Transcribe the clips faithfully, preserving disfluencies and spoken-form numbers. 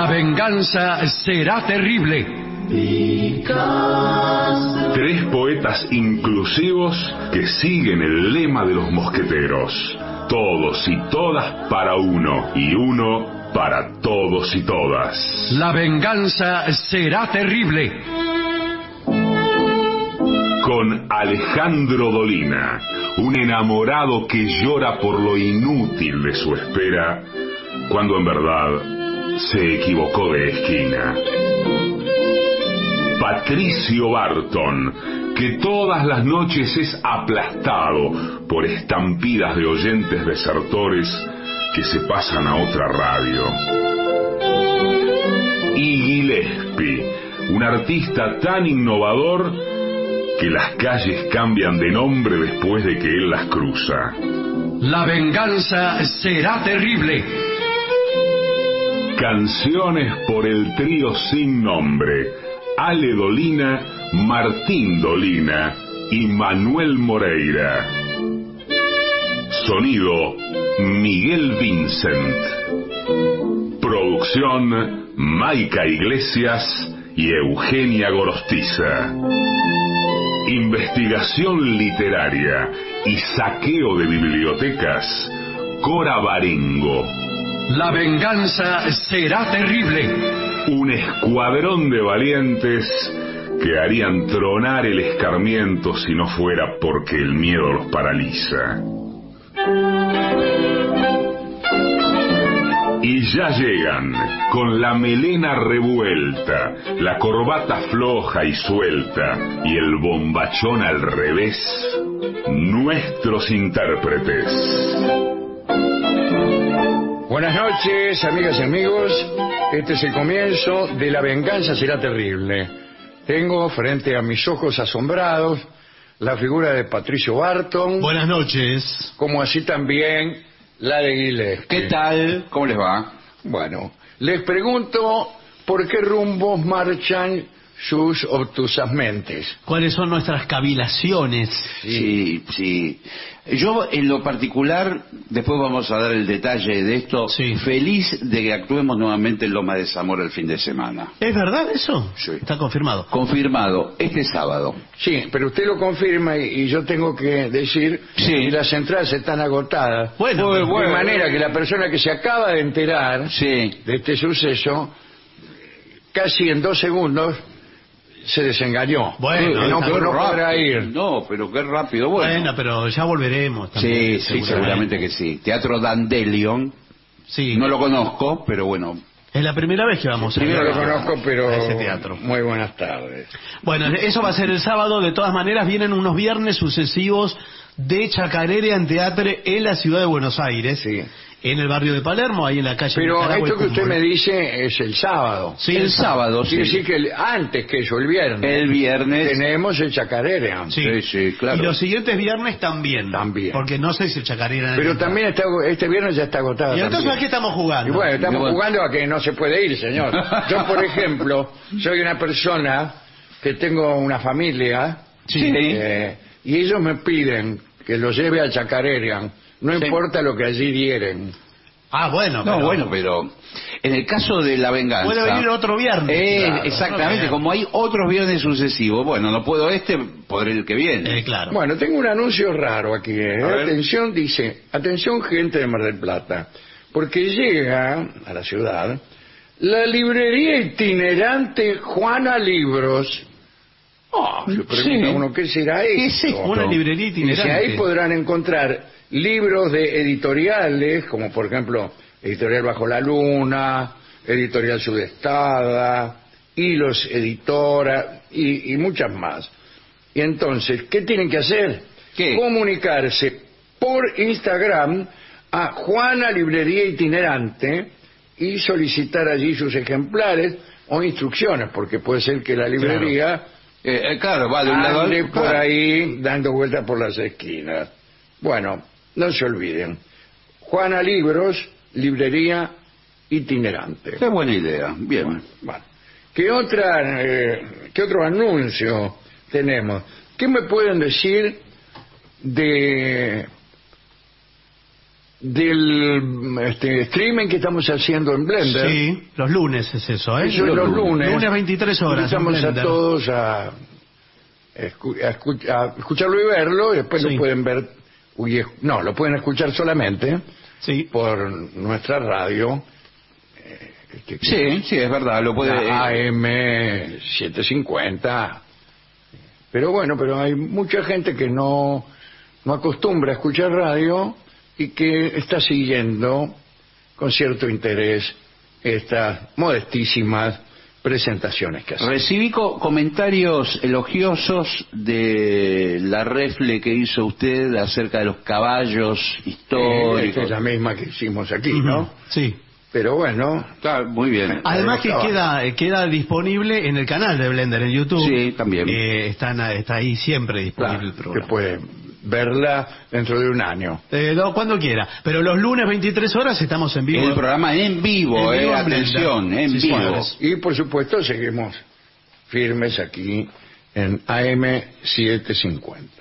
La venganza será terrible. Tres poetas inclusivos que siguen el lema de los mosqueteros. Todos y todas para uno, y uno para todos y todas. La venganza será terrible. Con Alejandro Dolina, un enamorado que llora por lo inútil de su espera, cuando en verdad se equivocó de esquina. Patricio Barton, que todas las noches es aplastado por estampidas de oyentes desertores que se pasan a otra radio. Y Gillespie, un artista tan innovador que las calles cambian de nombre después de que él las cruza. La venganza será terrible. Canciones por el trío sin nombre: Ale Dolina, Martín Dolina y Manuel Moreira. Sonido: Miguel Vincent. Producción: Maica Iglesias y Eugenia Gorostiza. Investigación literaria y saqueo de bibliotecas: Cora Barengo. La venganza será terrible. Un escuadrón de valientes que harían tronar el escarmiento si no fuera porque el miedo los paraliza. Y ya llegan, con la melena revuelta, la corbata floja y suelta y el bombachón al revés, nuestros intérpretes. Buenas noches, amigas y amigos. Este es el comienzo de La venganza será terrible. Tengo frente a mis ojos asombrados la figura de Patricio Barton. Buenas noches. Como así también la de Gillespie. ¿Qué tal? ¿Cómo les va? Bueno, les pregunto por qué rumbos marchan sus obtusas mentes. ¿Cuáles son nuestras cavilaciones? Sí, sí. Yo, en lo particular, después vamos a dar el detalle de esto, Sí. feliz de que actuemos nuevamente en Loma de Zamora el fin de semana. ¿Es verdad eso? Sí. Está confirmado. Confirmado, este sábado. Sí, pero usted lo confirma y, y yo tengo que decir Sí. que las entradas están agotadas. Bueno, de pero bueno. manera que la persona que se acaba de enterar Sí. de este suceso, casi en dos segundos se desengañó. Bueno, Que no, está no qué podrá rápido. ir. No, pero qué rápido. Bueno, Bueno, pero ya volveremos sí, también. sí, seguramente que sí. Teatro Dandelion, Sí. no lo conozco, pero bueno. Es la primera vez que vamos a Yo no ir lo a- conozco, pero a ese teatro. muy buenas tardes. Bueno, eso va a ser el sábado. De todas maneras, vienen unos viernes sucesivos de Chacarera en Teatre en la ciudad de Buenos Aires. Sí. En el barrio de Palermo, ahí en la calle Pero Nicaragua y esto que usted Cumbre. me dice es el sábado. Sí, el sábado, sí. Quiere decir que el- antes que eso, el viernes, El viernes. tenemos el Chacarera. Sí. Sí, sí, claro. Y los siguientes viernes también. También. Porque no sé si el Chacarera... Pero también está, este viernes ya está agotado. ¿Y entonces también. a qué estamos jugando? Y bueno, estamos Y bueno. jugando a que no se puede ir, señor. Yo, por ejemplo, soy una persona que tengo una familia Sí. eh, y ellos me piden que los lleve a Chacarera, no Sí. importa lo que allí dieren. Ah, bueno, No, pero... bueno, pero en el caso de la venganza... Puede venir otro viernes. Eh, Claro, exactamente, otro como hay otros viernes sucesivos. Bueno, no puedo este, podré el que viene. Eh, claro. Bueno, tengo un anuncio raro aquí. ¿eh? A ver. Atención, dice, atención gente de Mar del Plata, porque llega a la ciudad la librería itinerante Juana Libros. Oh, se pregunta Sí. uno, ¿qué será ¿Qué esto? es esto? Una librería Dice, itinerante. ahí podrán encontrar libros de editoriales, como por ejemplo Editorial Bajo la Luna, Editorial Sudestada, Hilos Editora y, y muchas más. Y entonces, ¿qué tienen que hacer? ¿Qué? Comunicarse por Instagram a Juana Librería Itinerante y solicitar allí sus ejemplares o instrucciones, porque puede ser que la librería Eh, eh, claro, va de un lado ande al por claro. ahí dando vueltas por las esquinas. Bueno, no se olviden. Juana Libros, librería itinerante. Qué buena idea, bien. Bueno, ¿qué otra, eh, qué otro anuncio tenemos? ¿Qué me pueden decir de del este, streaming que estamos haciendo en Blender. Sí, los lunes es eso, ¿eh? Eso es los lunes. Lunes veintitrés horas. Invitamos a todos a, escu- a, escu- a escucharlo y verlo, y después Sí. lo pueden ver, uy, es- no, lo pueden escuchar solamente Sí. por nuestra radio. eh, que- Sí, sí, es verdad, lo puede... la A M setecientos cincuenta. Pero bueno, pero hay mucha gente que no, no acostumbra a escuchar radio y que está siguiendo con cierto interés estas modestísimas presentaciones que hacemos. Recibí co- comentarios elogiosos de la refle que hizo usted acerca de los caballos Eh, históricos. esta es la misma que hicimos aquí, ¿no? Sí. Pero bueno, Claro, muy bien. Además que Estaba- queda eh, queda disponible en el canal de Blender en YouTube. Sí, también. Eh, están, está ahí siempre disponible claro, el que programa. pueden verla dentro de un año. Eh, no, cuando quiera. Pero los lunes veintitrés horas estamos en vivo. El programa en vivo, En eh, vivo en atención, Blender. en Sí, vivo. señores. Y por supuesto seguimos firmes aquí en A M setecientos cincuenta.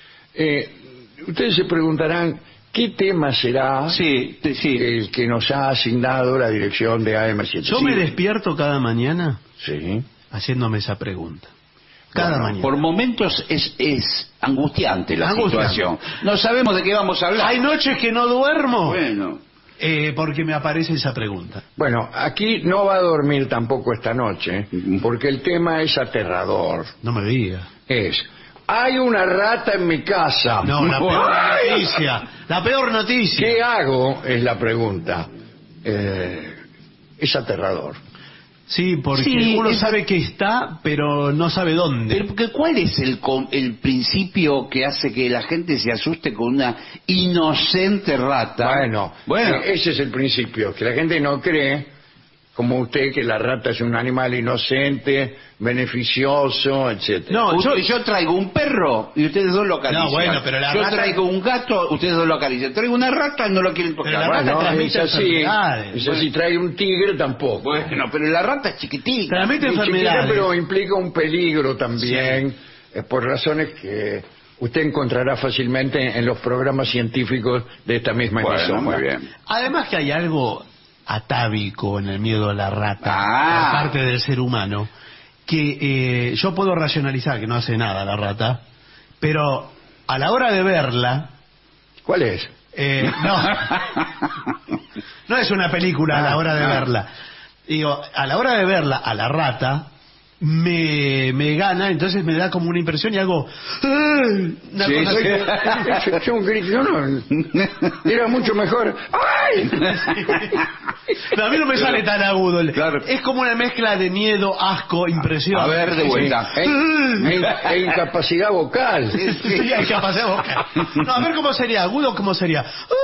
Eh, ustedes se preguntarán, ¿qué tema será Sí, te- sí. el que nos ha asignado la dirección de A M setecientos Yo cincuenta? me despierto cada mañana Sí. haciéndome esa pregunta. Cada Bueno, mañana. Por momentos es, es angustiante la Angustiante. situación. No sabemos de qué vamos a hablar. Hay noches que no duermo Bueno, eh, porque me aparece esa pregunta. Bueno, aquí no va a dormir tampoco esta noche, porque el tema es aterrador. No me diga. Es, hay una rata en mi casa. No, la peor ¡Ay! noticia. La peor noticia. ¿Qué hago? Es la pregunta. Eh, es aterrador. Sí, porque Sí, uno es- sabe que está, pero no sabe dónde. pero porque ¿cuál es el, com- el principio que hace que la gente se asuste con una inocente rata? Bueno, bueno, eh, ese es el principio, que la gente no cree, como usted, que la rata es un animal inocente, beneficioso, etcétera. No, yo, yo- yo traigo un perro y ustedes dos lo acarician. No, bueno, pero la yo rata- traigo un gato, ustedes dos lo acarician. Traigo una rata, no lo quieren tocar. Pero la rata Bueno, transmite es así. enfermedades. Es así, trae un tigre tampoco. Bueno, pero la rata es chiquitita. Transmite Muy chiquita, enfermedades. pero implica un peligro también, eh, por razones que usted encontrará fácilmente en los programas científicos de esta misma Bueno, emisora. muy bien. Además que hay algo atávico en el miedo a la rata, Ah. aparte del ser humano, que eh, yo puedo racionalizar que no hace nada la rata, pero a la hora de verla, ¿Cuál es? eh, no, no es una película a la hora de Ah, ah. verla. Digo, a la hora de verla, a la rata, me, me gana, entonces me da como una impresión y hago... "Ay", una Sí, cosa así. sí. Yo- yo un grito, yo no- era mucho mejor. ¡Ay! No, a mí no me sale tan agudo. Claro. Es como una mezcla de miedo, asco, impresión. A ver, de vuelta. E, e- e incapacidad vocal. Sí, hay capacidad vocal. No, a ver cómo sería, agudo, cómo sería.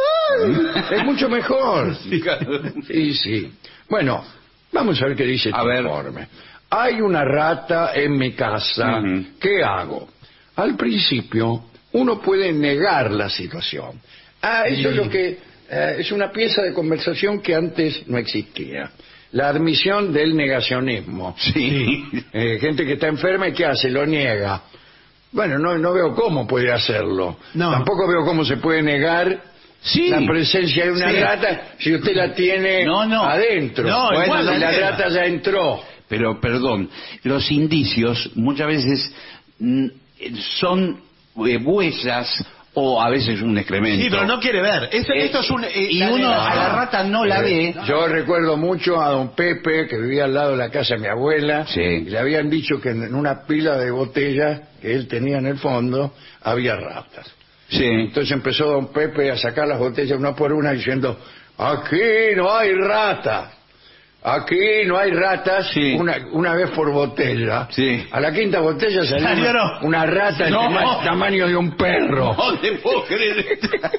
Es mucho mejor. Sí, sí. Bueno, vamos a ver qué dice este A ver. informe. Hay una rata en mi casa. Ujú. ¿Qué hago? Al principio, uno puede negar la situación. Ah, eso Sí. es lo que eh, es una pieza de conversación que antes no existía. La admisión del negacionismo. Sí. Eh, gente que está enferma y ¿qué hace? Lo niega. Bueno, no, no veo cómo puede hacerlo. No. Tampoco veo cómo se puede negar Sí. la presencia de una Sí. rata si usted la tiene No, no. adentro. No, bueno, igual si la la niega. rata ya entró. Pero, perdón, los indicios muchas veces mm, son eh, huellas o a veces un excremento. Sí, pero no quiere ver. Esto, Eh, esto es un... eh, y la uno negación. a la rata no la Eh, ve. Yo recuerdo mucho a don Pepe, que vivía al lado de la casa de mi abuela, Sí. y le habían dicho que en una pila de botellas que él tenía en el fondo había ratas. Sí. Entonces empezó don Pepe a sacar las botellas una por una diciendo, aquí no hay ratas, aquí no hay ratas, Sí. una, una vez por botella. Sí. A la quinta botella salió Salió, una, no. una rata del No. tama- tamaño de un perro. No te puedo creer.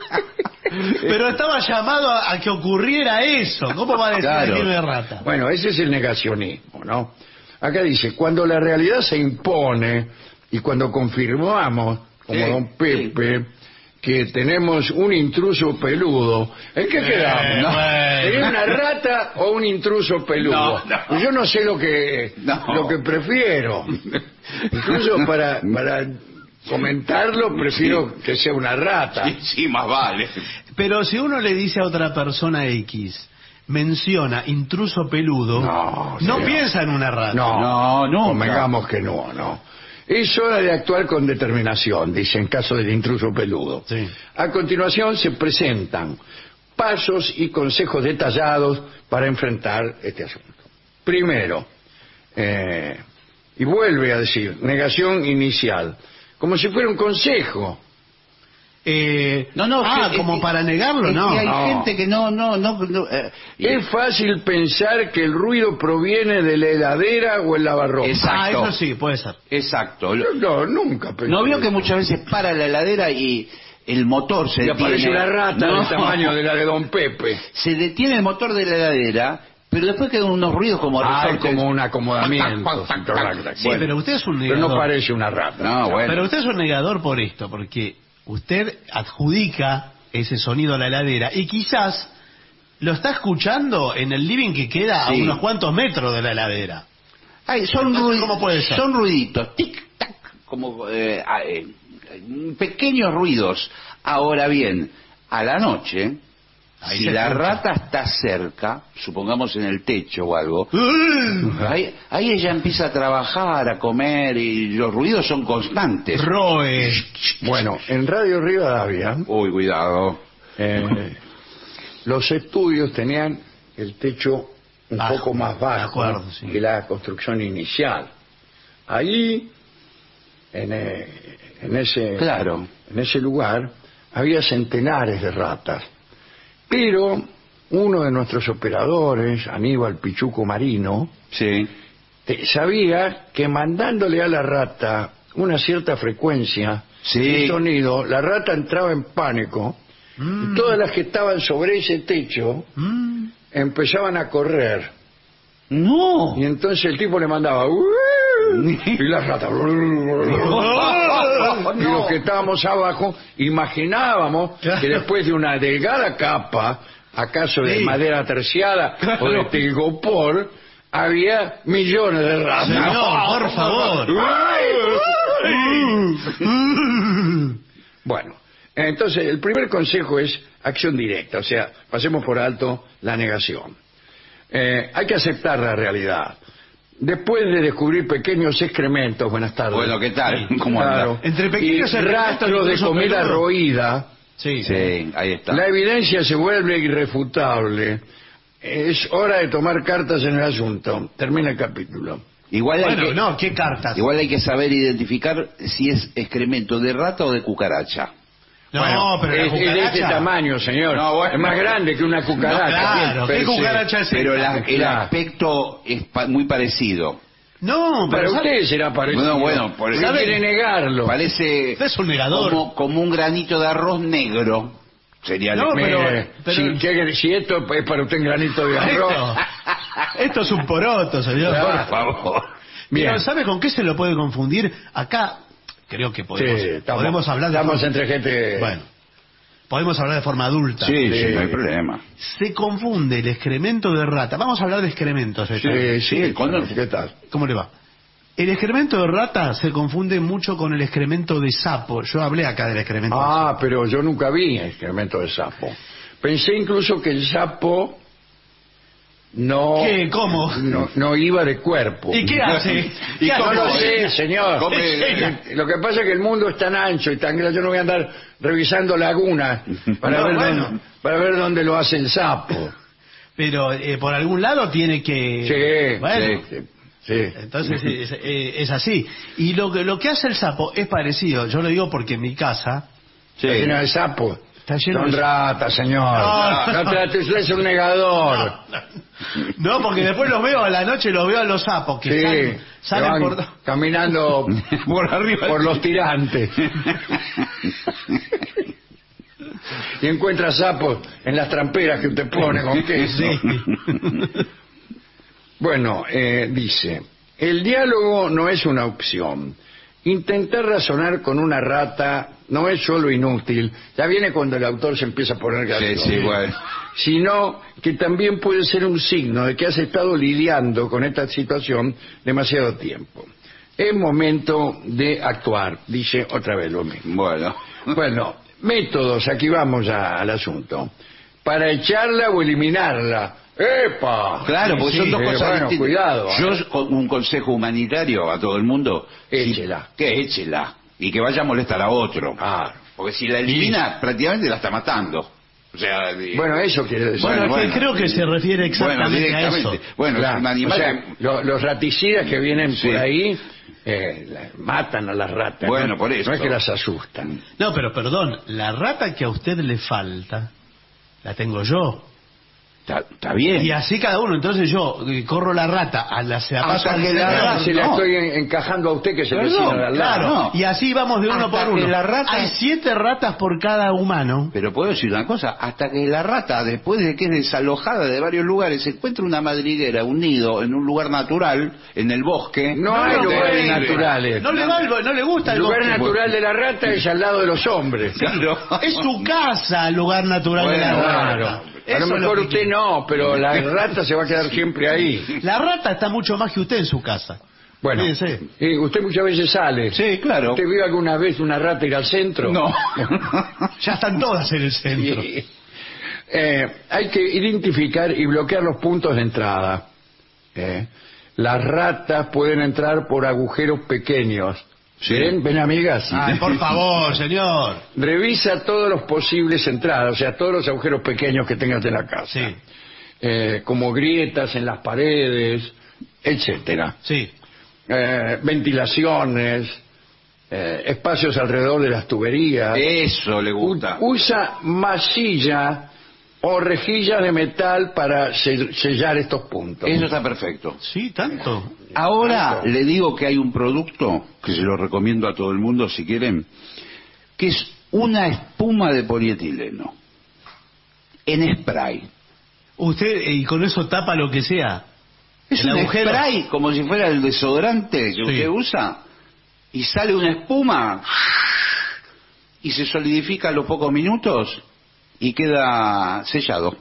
Pero estaba llamado a, a que ocurriera eso. ¿Cómo va a decir Claro. que tiene rata? Bueno, ese es el negacionismo, ¿no? Acá dice, cuando la realidad se impone y cuando confirmamos, como Sí, don Pepe, que tenemos un intruso peludo, ¿en qué Eh, quedamos? bueno. ¿Sería una rata o un intruso peludo? No, no. Yo no sé lo que No. lo que prefiero. Incluso para para comentarlo, prefiero que sea una rata. Sí, sí, más vale. Pero si uno le dice a otra persona X, menciona intruso peludo, No, no señor. piensa en una rata. No, No, nunca. convengamos que no, no. Es hora de actuar con determinación, dice en caso del intruso peludo. Sí. A continuación se presentan pasos y consejos detallados para enfrentar este asunto. Primero, eh, y vuelve a decir, negación inicial, como si fuera un consejo. Eh, No, no, ah, que- como es- para negarlo, es no. que hay No. gente que no, no, no. no, eh, Es fácil pensar que el ruido proviene de la heladera o el lavarropa. Exacto. Ah, eso sí, puede ser. Exacto. Yo no, nunca pensé. ¿No vio que eso. muchas veces para la heladera y el motor se Y detiene? aparece una rata No. del tamaño de la de Don Pepe. Se detiene el motor de la heladera, pero después quedan unos ruidos como Ah, es resortes. como un acomodamiento. Tac, tac, tac, tac. Sí, Bueno, pero usted es un pero negador. no parece una rata. No, bueno. Pero usted es un negador por esto, porque usted adjudica ese sonido a la heladera y quizás lo está escuchando en el living que queda Sí. a unos cuantos metros de la heladera. Ay, son, Entonces, ruid- ¿cómo puede ser? son ruiditos, tic, tac, como eh, ah, eh, pequeños ruidos. Ahora bien, a la noche, Ahí si se la escucha. rata está cerca, supongamos en el techo o algo, ahí, ahí ella empieza a trabajar, a comer y los ruidos son constantes. Roe. Bueno, en Radio Rivadavia, Uy, cuidado. eh, los estudios tenían el techo un Bajo, poco más de bajo acuerdo, sí. que la construcción inicial. Allí, en, eh, en ese, Claro. en ese lugar, había centenares de ratas. Pero uno de nuestros operadores, Aníbal Pichuco Marino, Sí. te- sabía que mandándole a la rata una cierta frecuencia Sí. de sonido, la rata entraba en pánico y todas las que estaban sobre ese techo Mm. empezaban a correr. No. Y entonces el tipo le mandaba "Uy", y la rata y los que estábamos abajo imaginábamos que después de una delgada capa, acaso de Sí. madera terciada o de telgopor, había millones de ratas. Señor, por favor. Bueno, entonces el primer consejo es acción directa, o sea, pasemos por alto la negación. Eh, hay que aceptar la realidad. Después de descubrir pequeños excrementos, buenas tardes. Bueno, ¿qué tal? ¿Cómo anda? Claro, Entre pequeños y excrementos rastros de incluso comida peludo. roída, Sí. Sí, ahí está. la evidencia se vuelve irrefutable. Es hora de tomar cartas en el asunto. Termina el capítulo. Igual hay Bueno, que... no, ¿qué cartas? Igual hay que saber identificar si es excremento de rata o de cucaracha. No, Bueno, pero la es, es de cucaracha... este tamaño, señor. No, bueno. Es más grande que una cucaracha. No, claro, ¿qué Per se. cucaracha es Pero esta? la- el Claro. aspecto es pa- muy parecido. No, Para pero usted será parecido. Bueno, bueno, por- Usted ¿sabe? quiere negarlo. Parece Usted es un negador. como, como un granito de arroz negro. Sería No, el- Mire, pero- pero- si, ¿qué- si esto es para usted un granito de arroz. Esto, esto es un poroto, señor. Claro. Por favor. Bien. Pero ¿sabe con qué se lo puede confundir? Acá creo que podemos, Sí, estamos, podemos hablar de estamos forma- entre gente. Bueno, podemos hablar de forma adulta. Sí, sí, Sí. no hay problema. Se confunde el excremento de rata. Vamos a hablar de excrementos. ¿eh? Sí, sí, Sí, con- ¿qué tal? ¿Cómo le va? El excremento de rata se confunde mucho con el excremento de sapo. Yo hablé acá del excremento de Ah, pero yo nunca vi excremento de sapo. Pensé incluso que el sapo no, ¿Qué? ¿Cómo? no, no iba de cuerpo. sapo. ¿Y qué hace? ¿Y ¿Qué No cómo lo hace? sé, señor. Come- Eh, Lo que pasa es que el mundo es tan ancho y tan grande, yo no voy a andar revisando lagunas para, No, ver, bueno. dónde, para ver dónde lo hace el sapo. Pero eh, por algún lado tiene que... Sí, Bueno, sí, sí. entonces es, es- es así. Y lo que, lo que hace el sapo es parecido. Yo lo digo porque en mi casa... Sí. Está lleno de sapos. Está lleno Son de- ratas, señor. No, No, no. trate, usted es un negador. No, porque después los veo a la noche, los veo a los sapos que Sí, salen, que salen van por... caminando Por arriba. por los tirantes. Y encuentra sapos en las tramperas que usted pone con queso. Sí. Bueno, eh, dice, el diálogo no es una opción. Intentar razonar con una rata no es solo inútil, ya viene cuando el autor se empieza a poner Sí, gracioso, sí, bueno. sino que también puede ser un signo de que has estado lidiando con esta situación demasiado tiempo. es momento de actuar. Dice otra vez lo mismo. Bueno. Bueno, métodos, aquí vamos a- al asunto. Para echarla o eliminarla. ¡Epa! Claro, porque Sí, son dos sí, cosas bueno, distintas. cuidado. Yo, ¿eh? con un consejo humanitario a todo el mundo, Échela. si- que échela. Y que vaya a molestar a otro. Claro. Porque si la elimina, prácticamente la está matando. O sea, de- Bueno, eso quiere decir. Bueno, Bueno, que bueno. creo que se refiere exactamente a eso. directamente. Bueno, Claro, es un animal o sea, que- lo- los raticidas que vienen Sí. por ahí eh, la- matan a las ratas. Bueno, ¿no? por eso. No es que las asustan. No, pero perdón, la rata que a usted le falta, la tengo yo. Está, está bien. Y así cada uno. Entonces yo eh, corro la rata a la se la paso Hasta al que la centro. rata- Si la no. estoy en- encajando a usted, que se Perdón, vecino de al lado. Claro, no. y así vamos de uno Hasta por que uno. la rata- Hay siete ratas por cada humano. Pero puedo decir una cosa, hasta que la rata, después de que es desalojada de varios lugares, encuentra una madriguera, un nido, en un lugar natural, en el bosque. No hay no lugares puede. naturales. No le va el- no le gusta El el lugar bosque. natural de la rata es al lado de los hombres. Claro. Es su casa el lugar natural de la Bueno, rata. Claro. A Eso lo es mejor que usted quiere. no, pero la rata se va a quedar siempre ahí. La rata está mucho más que usted en su casa. Bueno, Fíjese. y usted muchas veces sale. Sí, claro. ¿Usted vio alguna vez una rata ir al centro? No. Ya están todas en el centro. Sí. Eh, hay que identificar y bloquear los puntos de entrada. Eh, Las ratas pueden entrar por agujeros pequeños. Sí. ¿Ven? ¿Ven, amigas? Ay, por favor, señor. Revisa todos los posibles entradas, o sea, todos los agujeros pequeños que tengas en la casa. Sí, Eh, como grietas en las paredes, etcétera. sí. Eh, ventilaciones, eh, espacios alrededor de las tuberías. Eso le U- gusta. usa masilla o rejillas de metal para se- sellar estos puntos. Eso está perfecto. Sí, tanto. Ahora le digo que hay un producto, que se lo recomiendo a todo el mundo si quieren, que es una espuma de polietileno en spray. Usted, eh, y con eso tapa lo que sea. Es El un agujero. spray como si fuera el desodorante que Sí. usted usa y sale una espuma y se solidifica a los pocos minutos y queda sellado.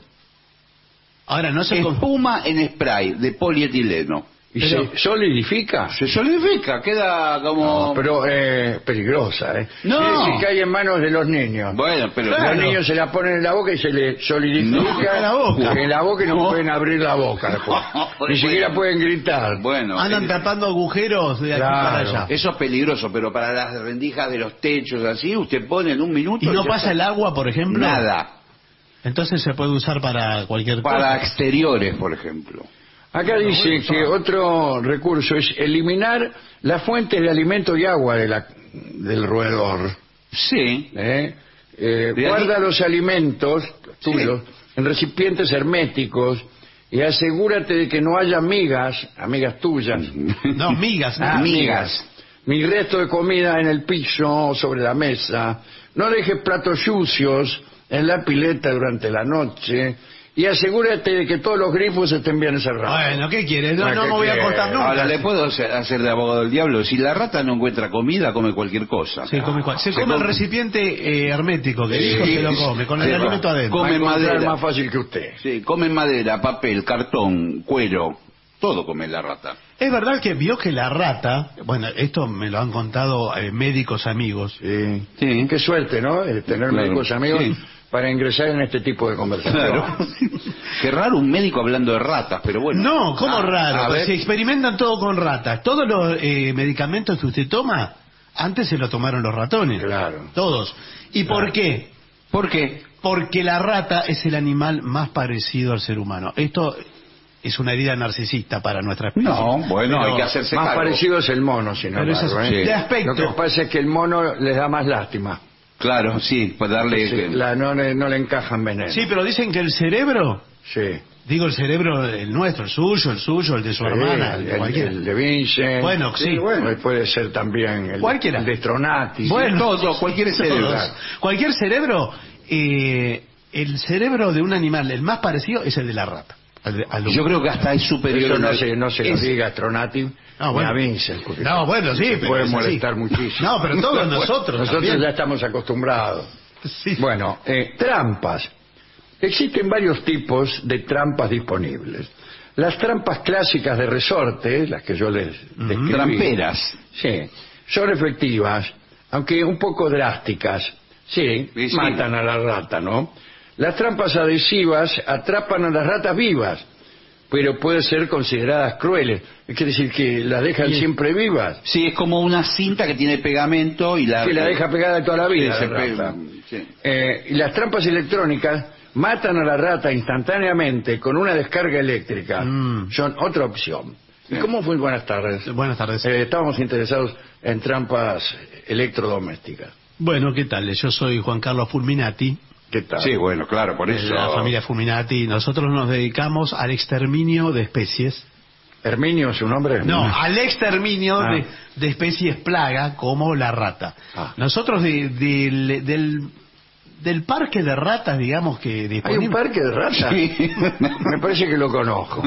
Ahora, no sé cómo... Espuma en spray de polietileno. ¿Y Pero- se solidifica? Se solidifica, queda como... No, pero eh, peligrosa, ¿eh? No. Quiere decir que hay en manos de los niños. Bueno, pero... Claro. Los niños se la ponen en la boca y se le solidifica No, en la boca. en la boca y no, No. pueden abrir la boca después. No, Ni bueno. siquiera pueden gritar. Bueno, Andan eh, tapando agujeros de aquí Claro. para allá. eso es peligroso, pero para las rendijas de los techos así, usted pone en un minuto... ¿Y no ya pasa está. el agua, por ejemplo? Nada. Entonces se puede usar para cualquier Para cosa. exteriores, por ejemplo. Acá dice que otro recurso es eliminar las fuentes de alimento y agua de la- del roedor. Sí. ¿eh? Eh, De guarda ahí- los alimentos tuyos en recipientes herméticos y asegúrate de que no haya migas, amigas tuyas, No, migas. Ah, no. migas, ni resto de comida en el piso o sobre la mesa. No dejes platos sucios en la pileta durante la noche y asegúrate de que todos los grifos estén bien cerrados. Bueno, ¿qué quieres? No, Ah, no ¿qué me voy a quiere? acostar nunca. Ahora le puedo hacer hacer de abogado del diablo. Si la rata no encuentra comida, come cualquier cosa. Se come, cual- se Se come el come- recipiente eh, hermético que Sí, dijo, se lo sí, come, con sí, el va. alimento adentro. Come Va a encontrar madera. más fácil que usted. Sí, come madera, papel, cartón, cuero. Todo come la rata. Es verdad que vio que la rata, bueno, esto me lo han contado eh, médicos amigos. Sí. Sí. Qué suerte, ¿no? Eh, Tener Claro. médicos amigos Sí. para ingresar en este tipo de conversación. Claro. Qué raro un médico hablando de ratas, pero bueno. No, ¿cómo Ah, raro? a Pues ver. se experimentan todo con ratas. Todos los eh, medicamentos que usted toma, antes se lo tomaron los ratones. Claro. Todos. ¿Y Claro. por qué? ¿Por qué? Porque la rata es el animal más parecido al ser humano. Esto es una herida narcisista para nuestra especie. No, bueno, Pero hay que hacerse Más cargo. parecido es el mono, sin Pero embargo. eso es- ¿eh? de aspecto. Lo que pasa es que el mono les da más lástima. Claro, sí, pues darle... Sí, la- no, le, no le encajan veneno. Sí, pero dicen que el cerebro, Sí. digo el cerebro, el nuestro, el suyo, el suyo, el de su Sí, hermana, el, el de el- cualquiera. el de Vincent. Bueno, sí. bueno. Puede ser también el, Cualquiera. el de Stronati. Bueno, todo, cualquier cerebro. todos. Cualquier cerebro, eh, el cerebro de un animal, el más parecido es el de la rata. al de- al Yo humano. creo que hasta es superior... Eso no al- se, no se lo es- diga a Stronati Ah, ni bueno. a Vincent. porque No, bueno, sí, se pero puede es así. molestar muchísimo. No, pero todos nosotros. Nosotros también. ya estamos acostumbrados. Sí. Bueno, eh, trampas. Existen varios tipos de trampas disponibles. Las trampas clásicas de resorte, las que yo les describí, Tramperas. sí, son efectivas, aunque un poco drásticas. Sí, Sí, sí. matan a la rata, ¿no? Las trampas adhesivas atrapan a las ratas vivas, pero pueden ser consideradas crueles. Quiere decir que las dejan Sí. siempre vivas. Sí, es como una cinta que tiene pegamento y la... Que la deja pegada toda la vida. Sí, la se pe- rata. sí. Eh, y las trampas electrónicas matan a la rata instantáneamente con una descarga eléctrica. Mm. Son otra opción. ¿Y Sí. cómo fue? Buenas tardes. Buenas tardes. Eh, estábamos interesados en trampas electrodomésticas. Bueno, ¿qué tal? Yo soy Juan Carlos Fulminati, ¿Qué tal? Sí, bueno, claro, por de eso... la familia Fulminati. Nosotros nos dedicamos al exterminio de especies. ¿Herminio es su nombre? No, al exterminio Ah. de, de especies plaga como la rata. Ah. Nosotros de- del, del, del parque de ratas, digamos que ¿Hay un disponible, parque de ratas? Sí. Me parece que lo conozco.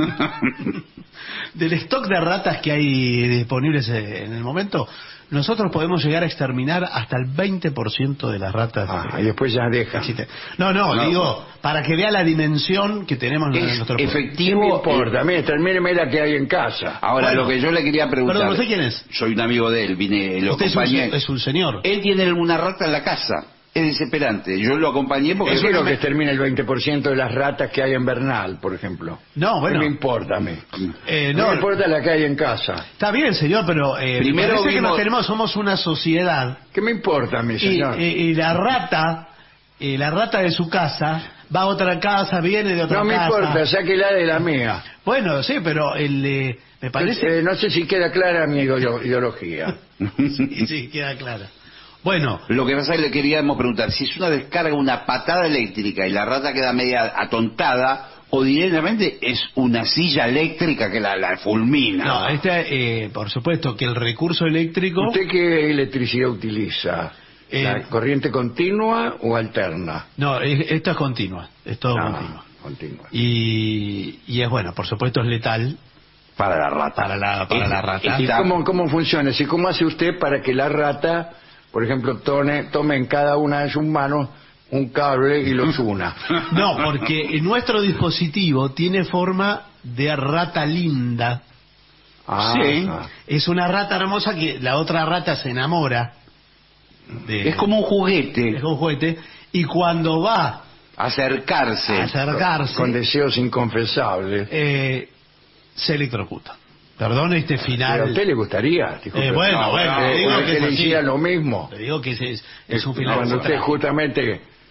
del stock de ratas que hay disponibles eh, en el momento, nosotros podemos llegar a exterminar hasta el veinte por ciento de las ratas. Ah, eh, y después ya que deja. existen. No, no, No. digo, para que vea la dimensión que tenemos en Es nuestro pueblo. ¿Qué me efectivo... importa? Mire, termíneme la que hay en casa. Ahora, Bueno. lo que yo le quería preguntar... Perdón, ¿usted quién es? Soy un amigo de él, vine, lo Usted es un, acompañé. es un señor. Él tiene una rata en la casa. Es desesperante. Yo lo acompañé porque... Yo quiero me- que termine el veinte por ciento de las ratas que hay en Bernal, por ejemplo. No, bueno. ¿Qué me importa a mí? Eh, no, no, me importa la que hay en casa. Está bien, señor, pero eh, Primero parece que vimos- nos tenemos, somos una sociedad ¿Qué me importa a mí, y, señor? y- y la rata, y la rata de su casa va a otra casa, viene de otra No me casa. importa, sáquela de la mía. Bueno, sí, pero el, eh, me parece Eh, no sé si queda clara mi ideo- ideología. sí, sí, queda clara. Bueno, Lo que pasa es que le queríamos preguntar, si es una descarga, una patada eléctrica y la rata queda media atontada, o directamente es una silla eléctrica que la, la fulmina. no, este, eh, por supuesto que el recurso eléctrico, ¿Usted qué electricidad utiliza? Eh, ¿La corriente continua o alterna? no, es- esto es continua, es todo Ah, continuo. continua. Y, y es bueno, por supuesto es letal Para la rata. para la, para Es- la rata. ¿Y Está- cómo, cómo funciona? ¿Y cómo hace usted para que la rata, por ejemplo, tome, tome en cada una de sus manos un cable y los una? No, porque nuestro dispositivo tiene forma de rata linda. Ah, Sí. ah. Es una rata hermosa que la otra rata se enamora. De, Es como un juguete. es un juguete. Y cuando va Acercarse. a acercarse, Con deseos inconfesables. eh, se electrocuta. Perdón este final. ¿Pero a usted le gustaría? Disculpe. Eh, bueno, No, bueno, no, le digo que, que es le así. hiciera lo mismo. Le digo que es, es, es un final. Cuando usted trágico. justamente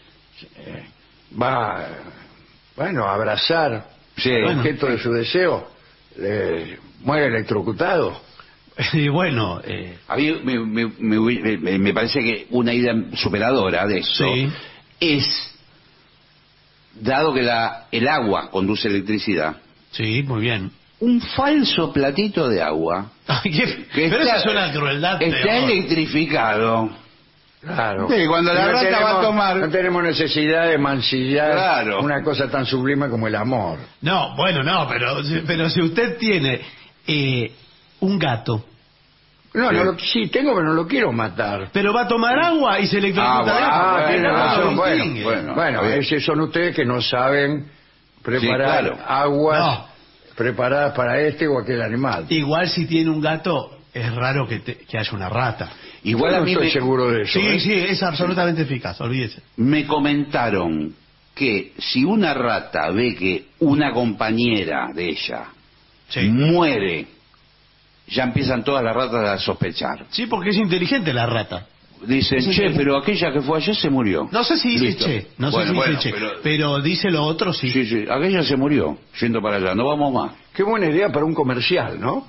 eh, va, bueno, a abrazar Sí. el Bueno. objeto de su deseo, eh, muere electrocutado. Y bueno, eh, A mí me, me- me- me- me parece que una idea superadora de eso Sí. es, dado que la, el agua conduce electricidad, sí, muy bien. un falso platito de agua Ay, qué- que pero está, eso es una crueldad. está peor. electrificado. Claro. Sí, cuando la No rata va a tenemos- tomar- No tenemos necesidad de mancillar Claro. una cosa tan sublime como el amor. No, bueno, no, pero, pero si usted tiene eh, un gato, No, Sí. no lo, sí, tengo, pero no lo quiero matar. pero va a tomar agua y se electrocuta. Ah, de bueno, agua. Ah, bueno, tiene bueno, razón. Bueno, distingue. bueno. bueno, está bien. esos son ustedes que no saben preparar Sí, claro. aguas No. preparadas para este o aquel animal. Igual si tiene un gato, es raro que, te- que haya una rata. Igual Yo a no mí estoy me, seguro de eso. Sí, ¿eh? sí, es absolutamente eficaz, olvídese. me comentaron que si una rata ve que una compañera de ella Sí. muere, ya empiezan todas las ratas a sospechar. Sí, porque es inteligente la rata. Dicen, Sí, che, sí. pero aquella que fue ayer se murió. No sé si dice Listo. che, no sé Bueno, si bueno, dice che, pero- pero... dice lo otro sí. Sí, sí, aquella se murió, yendo para allá, no vamos más. Qué buena idea para un comercial, ¿no?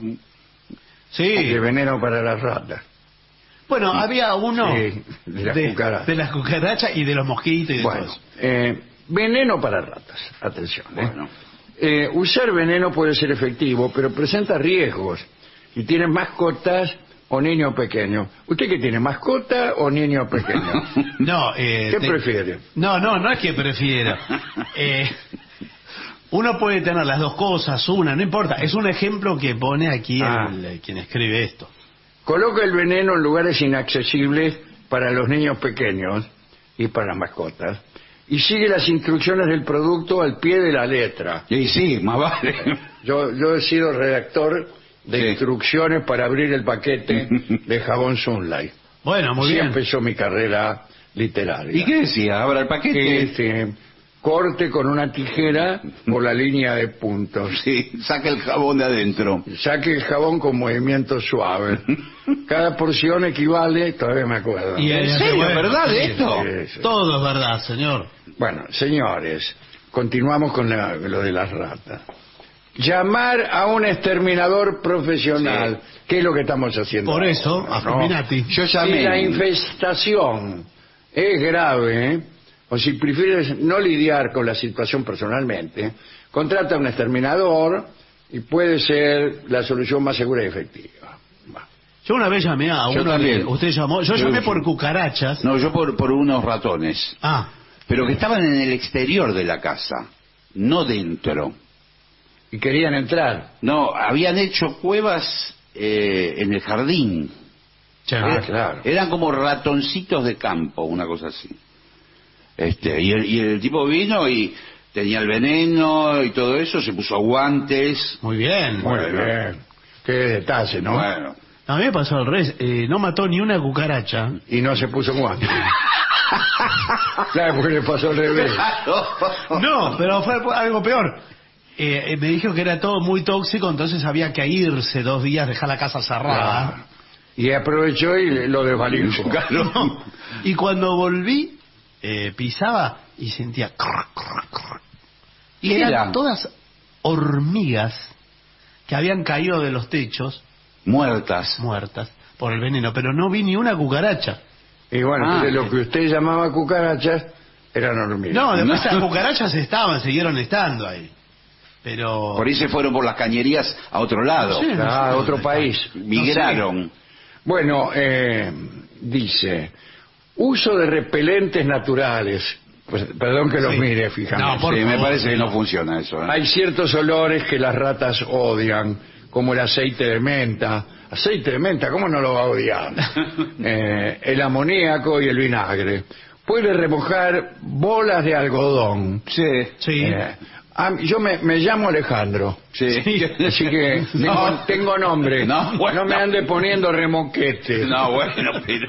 Sí. De veneno para las ratas. Bueno, había uno Sí, de las cucarachas. de las cucarachas y de los mosquitos y de Bueno, todo eso. eh, veneno para ratas. Atención. ¿eh? Bueno. Eh, usar veneno puede ser efectivo, pero presenta riesgos. Si tienen mascotas o niños pequeños. ¿Usted qué tiene, mascota o niño pequeño? No, eh, ¿Qué te- prefiere? No, no, no es que prefiera. Eh, uno puede tener las dos cosas, una, no importa. Es un ejemplo que pone aquí Ah. el, eh, quien escribe esto. Coloca el veneno en lugares inaccesibles para los niños pequeños y para las mascotas. Y sigue las instrucciones del producto al pie de la letra. Y sí, más vale. Yo, yo he sido redactor de Sí. instrucciones para abrir el paquete de jabón Sunlight. Bueno, muy Así bien. empezó mi carrera literaria. ¿Y qué decía? Abra el paquete. Este, corte con una tijera por la línea de puntos. Sí, saca el jabón de adentro. Saque el jabón con movimientos suaves. Cada porción equivale, todavía me acuerdo. Y, ¿En eh, serio? bueno, ¿Verdad sí, esto? Sí, sí. Todo es verdad, señor. Bueno, señores, continuamos con la- lo de las ratas. Llamar a un exterminador profesional, ¿qué es lo que estamos haciendo? Por ahora, eso, a ¿no? Fulminati. Yo Si llamé. la infestación es grave, ¿eh? o si prefieres no lidiar con la situación personalmente, contrata a un exterminador y puede ser la solución más segura y efectiva. Va. Yo una vez llamé a Yo uno también. de... Usted llamó... Yo Yo- llamé por cucarachas. No, yo por, por unos ratones. Ah, Pero que estaban en el exterior de la casa, no dentro. Y querían entrar. No, habían hecho cuevas eh, en el jardín. ya. Ah, claro. Eran como ratoncitos de campo, una cosa así. Este, y el, y el tipo vino y tenía el veneno y todo eso, se puso guantes. Muy bien. Muy Bueno. bien. Qué detalle, ¿no? Bueno, A mí me pasó al revés. Eh, no mató ni una cucaracha. Y no se puso guantes. Claro, porque le pasó al revés. No, pero fue algo peor. Eh, eh, me dijo que era todo muy tóxico, entonces había que irse dos días, dejar la casa cerrada. Claro. Y aprovechó y lo desvalió. No. Y cuando volví, eh, pisaba y sentía... crr, crr, crr. ¿Y qué Eran era? todas hormigas que habían caído de los techos, muertas. muertas, por el veneno, pero no vi ni una cucaracha. Y bueno, Ah, entonces lo sí. que usted llamaba cucarachas eran hormigas. No, después No. las cucarachas estaban, siguieron estando ahí. Pero... Por ahí se fueron por las cañerías a otro lado. Sí. Ah, no sé otro dónde país. Migraron. Bueno, eh, dice, uso de repelentes naturales. Pues, perdón que los Sí. mire, fijamente. No, por Sí, me favor, parece que no. no funciona eso. ¿eh? Hay ciertos olores que las ratas odian, como el aceite de menta. Aceite de menta, ¿cómo no lo va a odiar? Eh, el amoníaco y el vinagre. Puede remojar bolas de algodón. Sí. Sí. Eh, ah, yo me, me llamo Alejandro. Sí. Así que tengo, No. tengo nombre. No, bueno. No me ande poniendo remoquete. No, bueno, pero...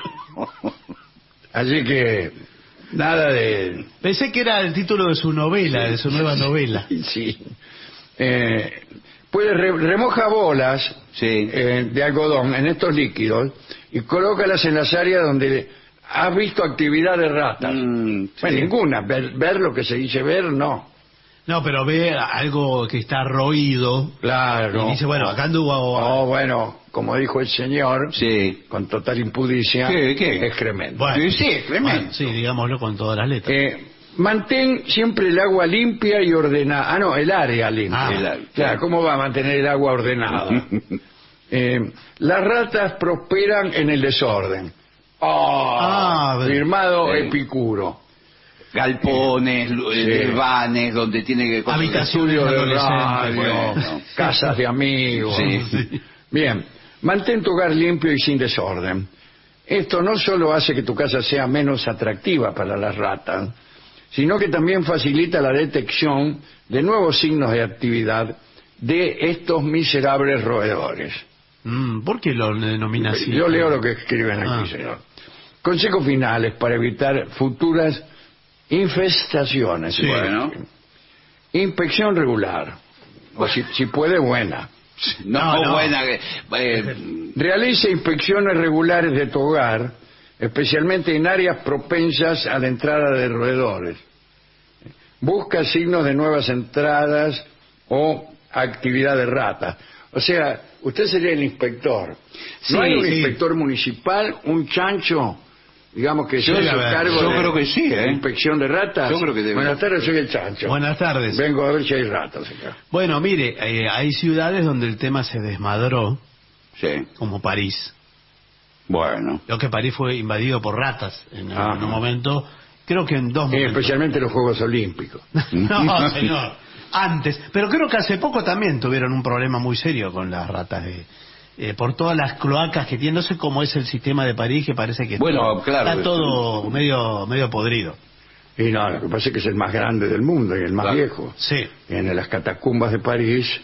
Así que nada de... Pensé que era el título de su novela, de su nueva novela. Sí. Eh, puede re- remoja bolas Sí. eh, de algodón en estos líquidos y colócalas en las áreas donde has visto actividad de ratas. Mm, Bueno, sí. ninguna. Ver, ver lo que se dice ver, no. No, pero ve algo que está roído Claro. y dice, bueno, acá anduvo... Oh, bueno, como dijo el señor, Sí. con total impudicia, ¿Qué, qué? excremento. Bueno. Sí, sí, tremendo. Bueno, sí, digámoslo con todas las letras. Eh, mantén siempre el agua limpia y ordenada. Ah, no, el área limpia. Ah, el área. Claro, ¿cómo va a mantener el agua ordenada? Eh, las ratas prosperan en el desorden. Ah, Ah, firmado sí. Epicuro. Galpones, lu- Sí. desvanes, donde tiene que... Habitaciones Estudio de adolescentes. radio, bueno. casas de amigos. Sí. Bien, mantén tu hogar limpio y sin desorden. Esto no solo hace que tu casa sea menos atractiva para las ratas, sino que también facilita la detección de nuevos signos de actividad de estos miserables roedores. Mm, ¿Por qué lo denomina así? Yo leo lo que escriben aquí, Ah. señor. Consejos finales para evitar futuras infestaciones. Sí. Bueno. Inspección regular. O si, si puede, buena. No, No, no. buena. que- eh, Realice inspecciones regulares de tu hogar, especialmente en áreas propensas a la entrada de roedores. Busca signos de nuevas entradas o actividad de ratas. O sea, usted sería el inspector. ¿No Sí, hay un sí. inspector municipal, un chancho, digamos que Yo- se hace a ver, cargo yo de creo que sí, ¿eh? inspección de ratas? Yo creo que debe- Buenas tardes, soy el chancho. Buenas tardes. Vengo a ver si hay ratas acá. Bueno, mire, eh, hay ciudades donde el tema se desmadró, sí. como París. Bueno. Lo que París fue invadido por ratas en, en Ajá. un momento, creo que en dos Y momentos. especialmente los Juegos Olímpicos. No, señor, antes. Pero creo que hace poco también tuvieron un problema muy serio con las ratas, de, eh, por todas las cloacas que tienen. No sé cómo es el sistema de París, que parece que Bueno, todo- claro. está todo medio, medio podrido. Y no, lo que pasa es que es el más grande del mundo y el más Claro. viejo. Sí. En las catacumbas de París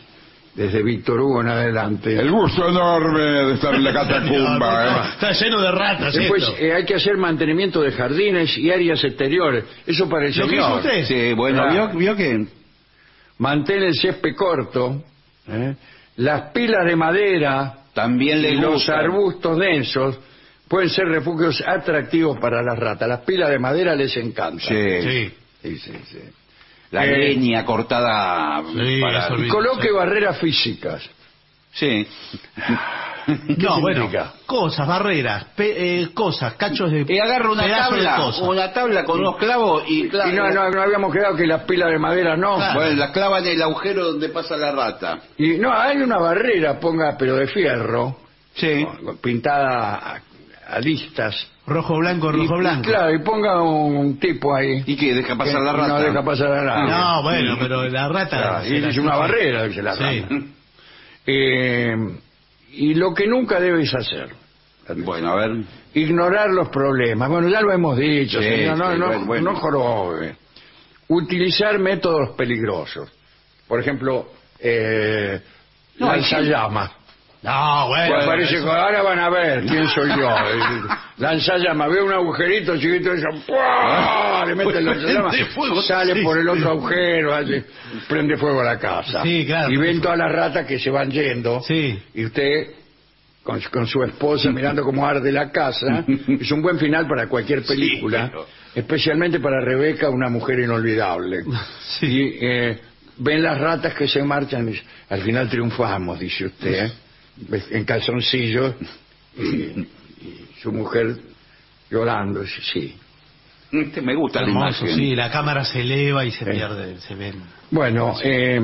desde Víctor Hugo en adelante. El gusto enorme de estar en la catacumba, ¿eh? Está lleno de ratas. Después esto. eh, hay que hacer mantenimiento de jardines y áreas exteriores. Eso para el ¿Lo que hizo señor. usted? Sí, bueno, Ah. vio, vio que... Mantén el césped corto. ¿eh? Las pilas de madera También le y los gusta. arbustos densos pueden ser refugios atractivos para las ratas. Las pilas de madera les encantan. Sí. Sí. Sí, sí, sí. La Eh, leña cortada Sí, para... eso Y vi. coloque Sí. barreras físicas. Sí. No, bueno, significa? cosas, barreras, pe- eh, cosas, cachos de... Y agarra una pedazos de tabla, cosas. una tabla con unos clavos y... clava- Y no, no, no habíamos quedado que las pilas de madera no. Claro. Bueno, la clava en el agujero donde pasa la rata. Y no, hay una barrera, ponga, pero de fierro, Sí. con- pintada a, a listas. Rojo, blanco, Y- rojo, y blanco. claro, y ponga un tipo ahí. ¿Y qué? ¿Deja pasar que la rata? No deja pasar la rata. No, bueno, pero la rata... Claro, se y la- es una barrera, dice la Sí. rata. Eh, y lo que nunca debes hacer, Bueno, a ver. ignorar los problemas. Bueno, ya lo hemos dicho, Sí, señor, no, sí, no, bueno, bueno. no jorobe. Utilizar métodos peligrosos. Por ejemplo, eh, No, hay lanzallamas. No, bueno. Pues parece eso- que ahora van a ver quién soy yo. Lanzallamas, ve un agujerito chiquito y dice, ¡pua! Le mete el lanzallamas, Prende fuego. sale Sí, por el sí. otro agujero, hace- prende fuego a la casa. Sí, claro. Y ven todas las ratas que se van yendo. Sí. Y usted, con, con su esposa, mirando cómo arde la casa, es un buen final para cualquier película, pero- especialmente para Rebeca, una mujer inolvidable. Sí. Y eh, ven las ratas que se marchan y dice, al final triunfamos, dice usted, ¿eh? En calzoncillos, y, y su mujer llorando, dice, sí. Este me gusta la Hermoso, imagen. sí, la cámara se eleva y se pierde, se ven. Bueno, eh,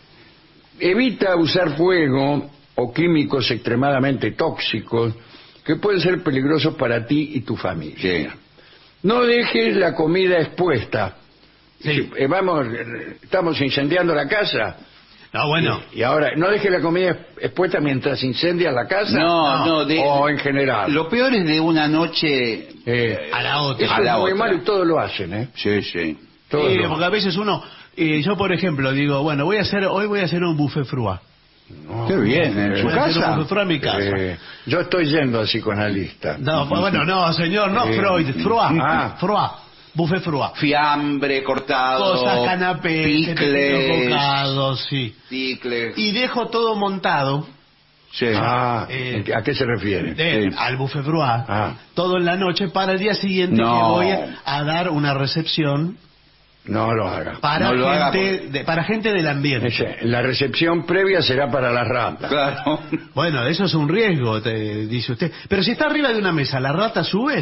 evita usar fuego o químicos extremadamente tóxicos que pueden ser peligrosos para ti y tu familia. Sí. No dejes la comida expuesta. Sí. Si, eh, vamos, eh, estamos incendiando la casa. No, bueno. Y ahora, no dejes la comida expuesta mientras incendias la casa. No, no, de- o en general. Lo peor es de una noche... Eh, A la otra. Eso A la es muy otra. malo y todos lo hacen, ¿eh? Sí, sí. Todos Sí, lo porque a veces uno, eh, yo por ejemplo digo, bueno, voy a hacer, hoy voy a hacer un buffet froid. No, Qué bien, ¿en eh, su Voy a hacer casa? un buffet froid en mi casa. eh, yo estoy yendo al psicoanalista. No, pues, bueno, no, señor, no Sí. Freud, froid, Ah. froid, buffet froid. Fiambre cortado, Cosas, canapés, picles, bocados, sí. picles. Y dejo todo montado, Sí. Ah, Eh, ¿en qué- ¿a qué se refiere? de- Sí. al buffet froid, Ah. todo en la noche para el día siguiente No. que voy a, a dar una recepción No lo haga. para No lo haga gente, porque- de, para gente del ambiente. Ese, la recepción previa será para las ratas. Claro. Bueno, eso es un riesgo, te dice usted. Pero si está arriba de una mesa, ¿la rata sube?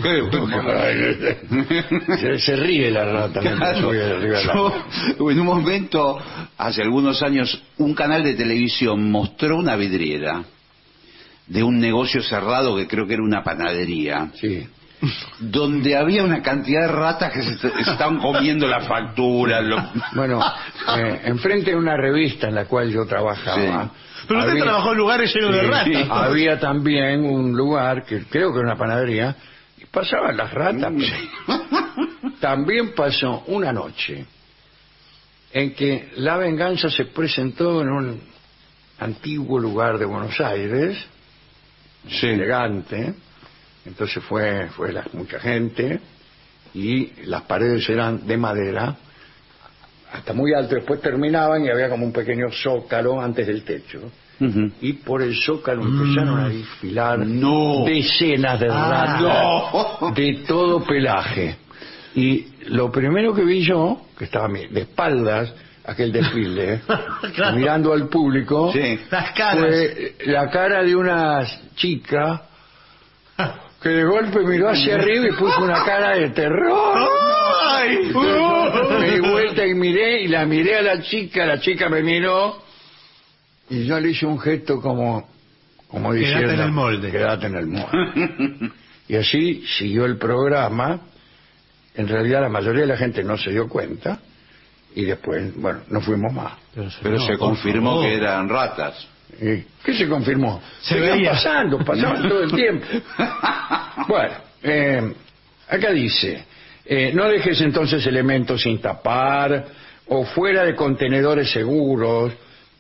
se, se ríe la rata. mientras Claro. sube arriba de la- Yo, en un momento, hace algunos años, un canal de televisión mostró una vidriera de un negocio cerrado que creo que era una panadería, Sí. donde había una cantidad de ratas que se, se estaban comiendo la factura. lo- Bueno, eh, enfrente de una revista en la cual yo trabajaba. Pero usted había- trabajó en lugares llenos de Sí, ratas. había también un lugar que creo que era una panadería y pasaban las ratas. Mm. pero también pasó una noche en que la venganza se presentó en un antiguo lugar de Buenos Aires, elegante. Entonces fue fue la- mucha gente y las paredes eran de madera hasta muy alto, después terminaban y había como un pequeño zócalo antes del techo. Ujú. Y por el zócalo empezaron a desfilar No. decenas de Ah, ratas no. de todo pelaje. Y lo primero que vi yo, que estaba mi- de espaldas a aquel desfile, Claro. mirando al público, Sí. Las caras. fue la cara de una chica que de golpe miró hacia arriba y puso una cara de terror. ¡Ay! Me di vuelta y miré, y la miré a la chica, la chica me miró, y yo le hice un gesto como, como Quédate diciendo... en el molde. Quédate en el molde. Y así siguió el programa. En realidad la mayoría de la gente no se dio cuenta, y después, bueno, no fuimos más. Pero, Pero no, se por confirmó favor. que eran ratas. ¿Y ¿Qué se confirmó? Se Seguían veía. pasando, pasaban todo el tiempo. Bueno, eh, acá dice, eh, no dejes entonces elementos sin tapar o fuera de contenedores seguros,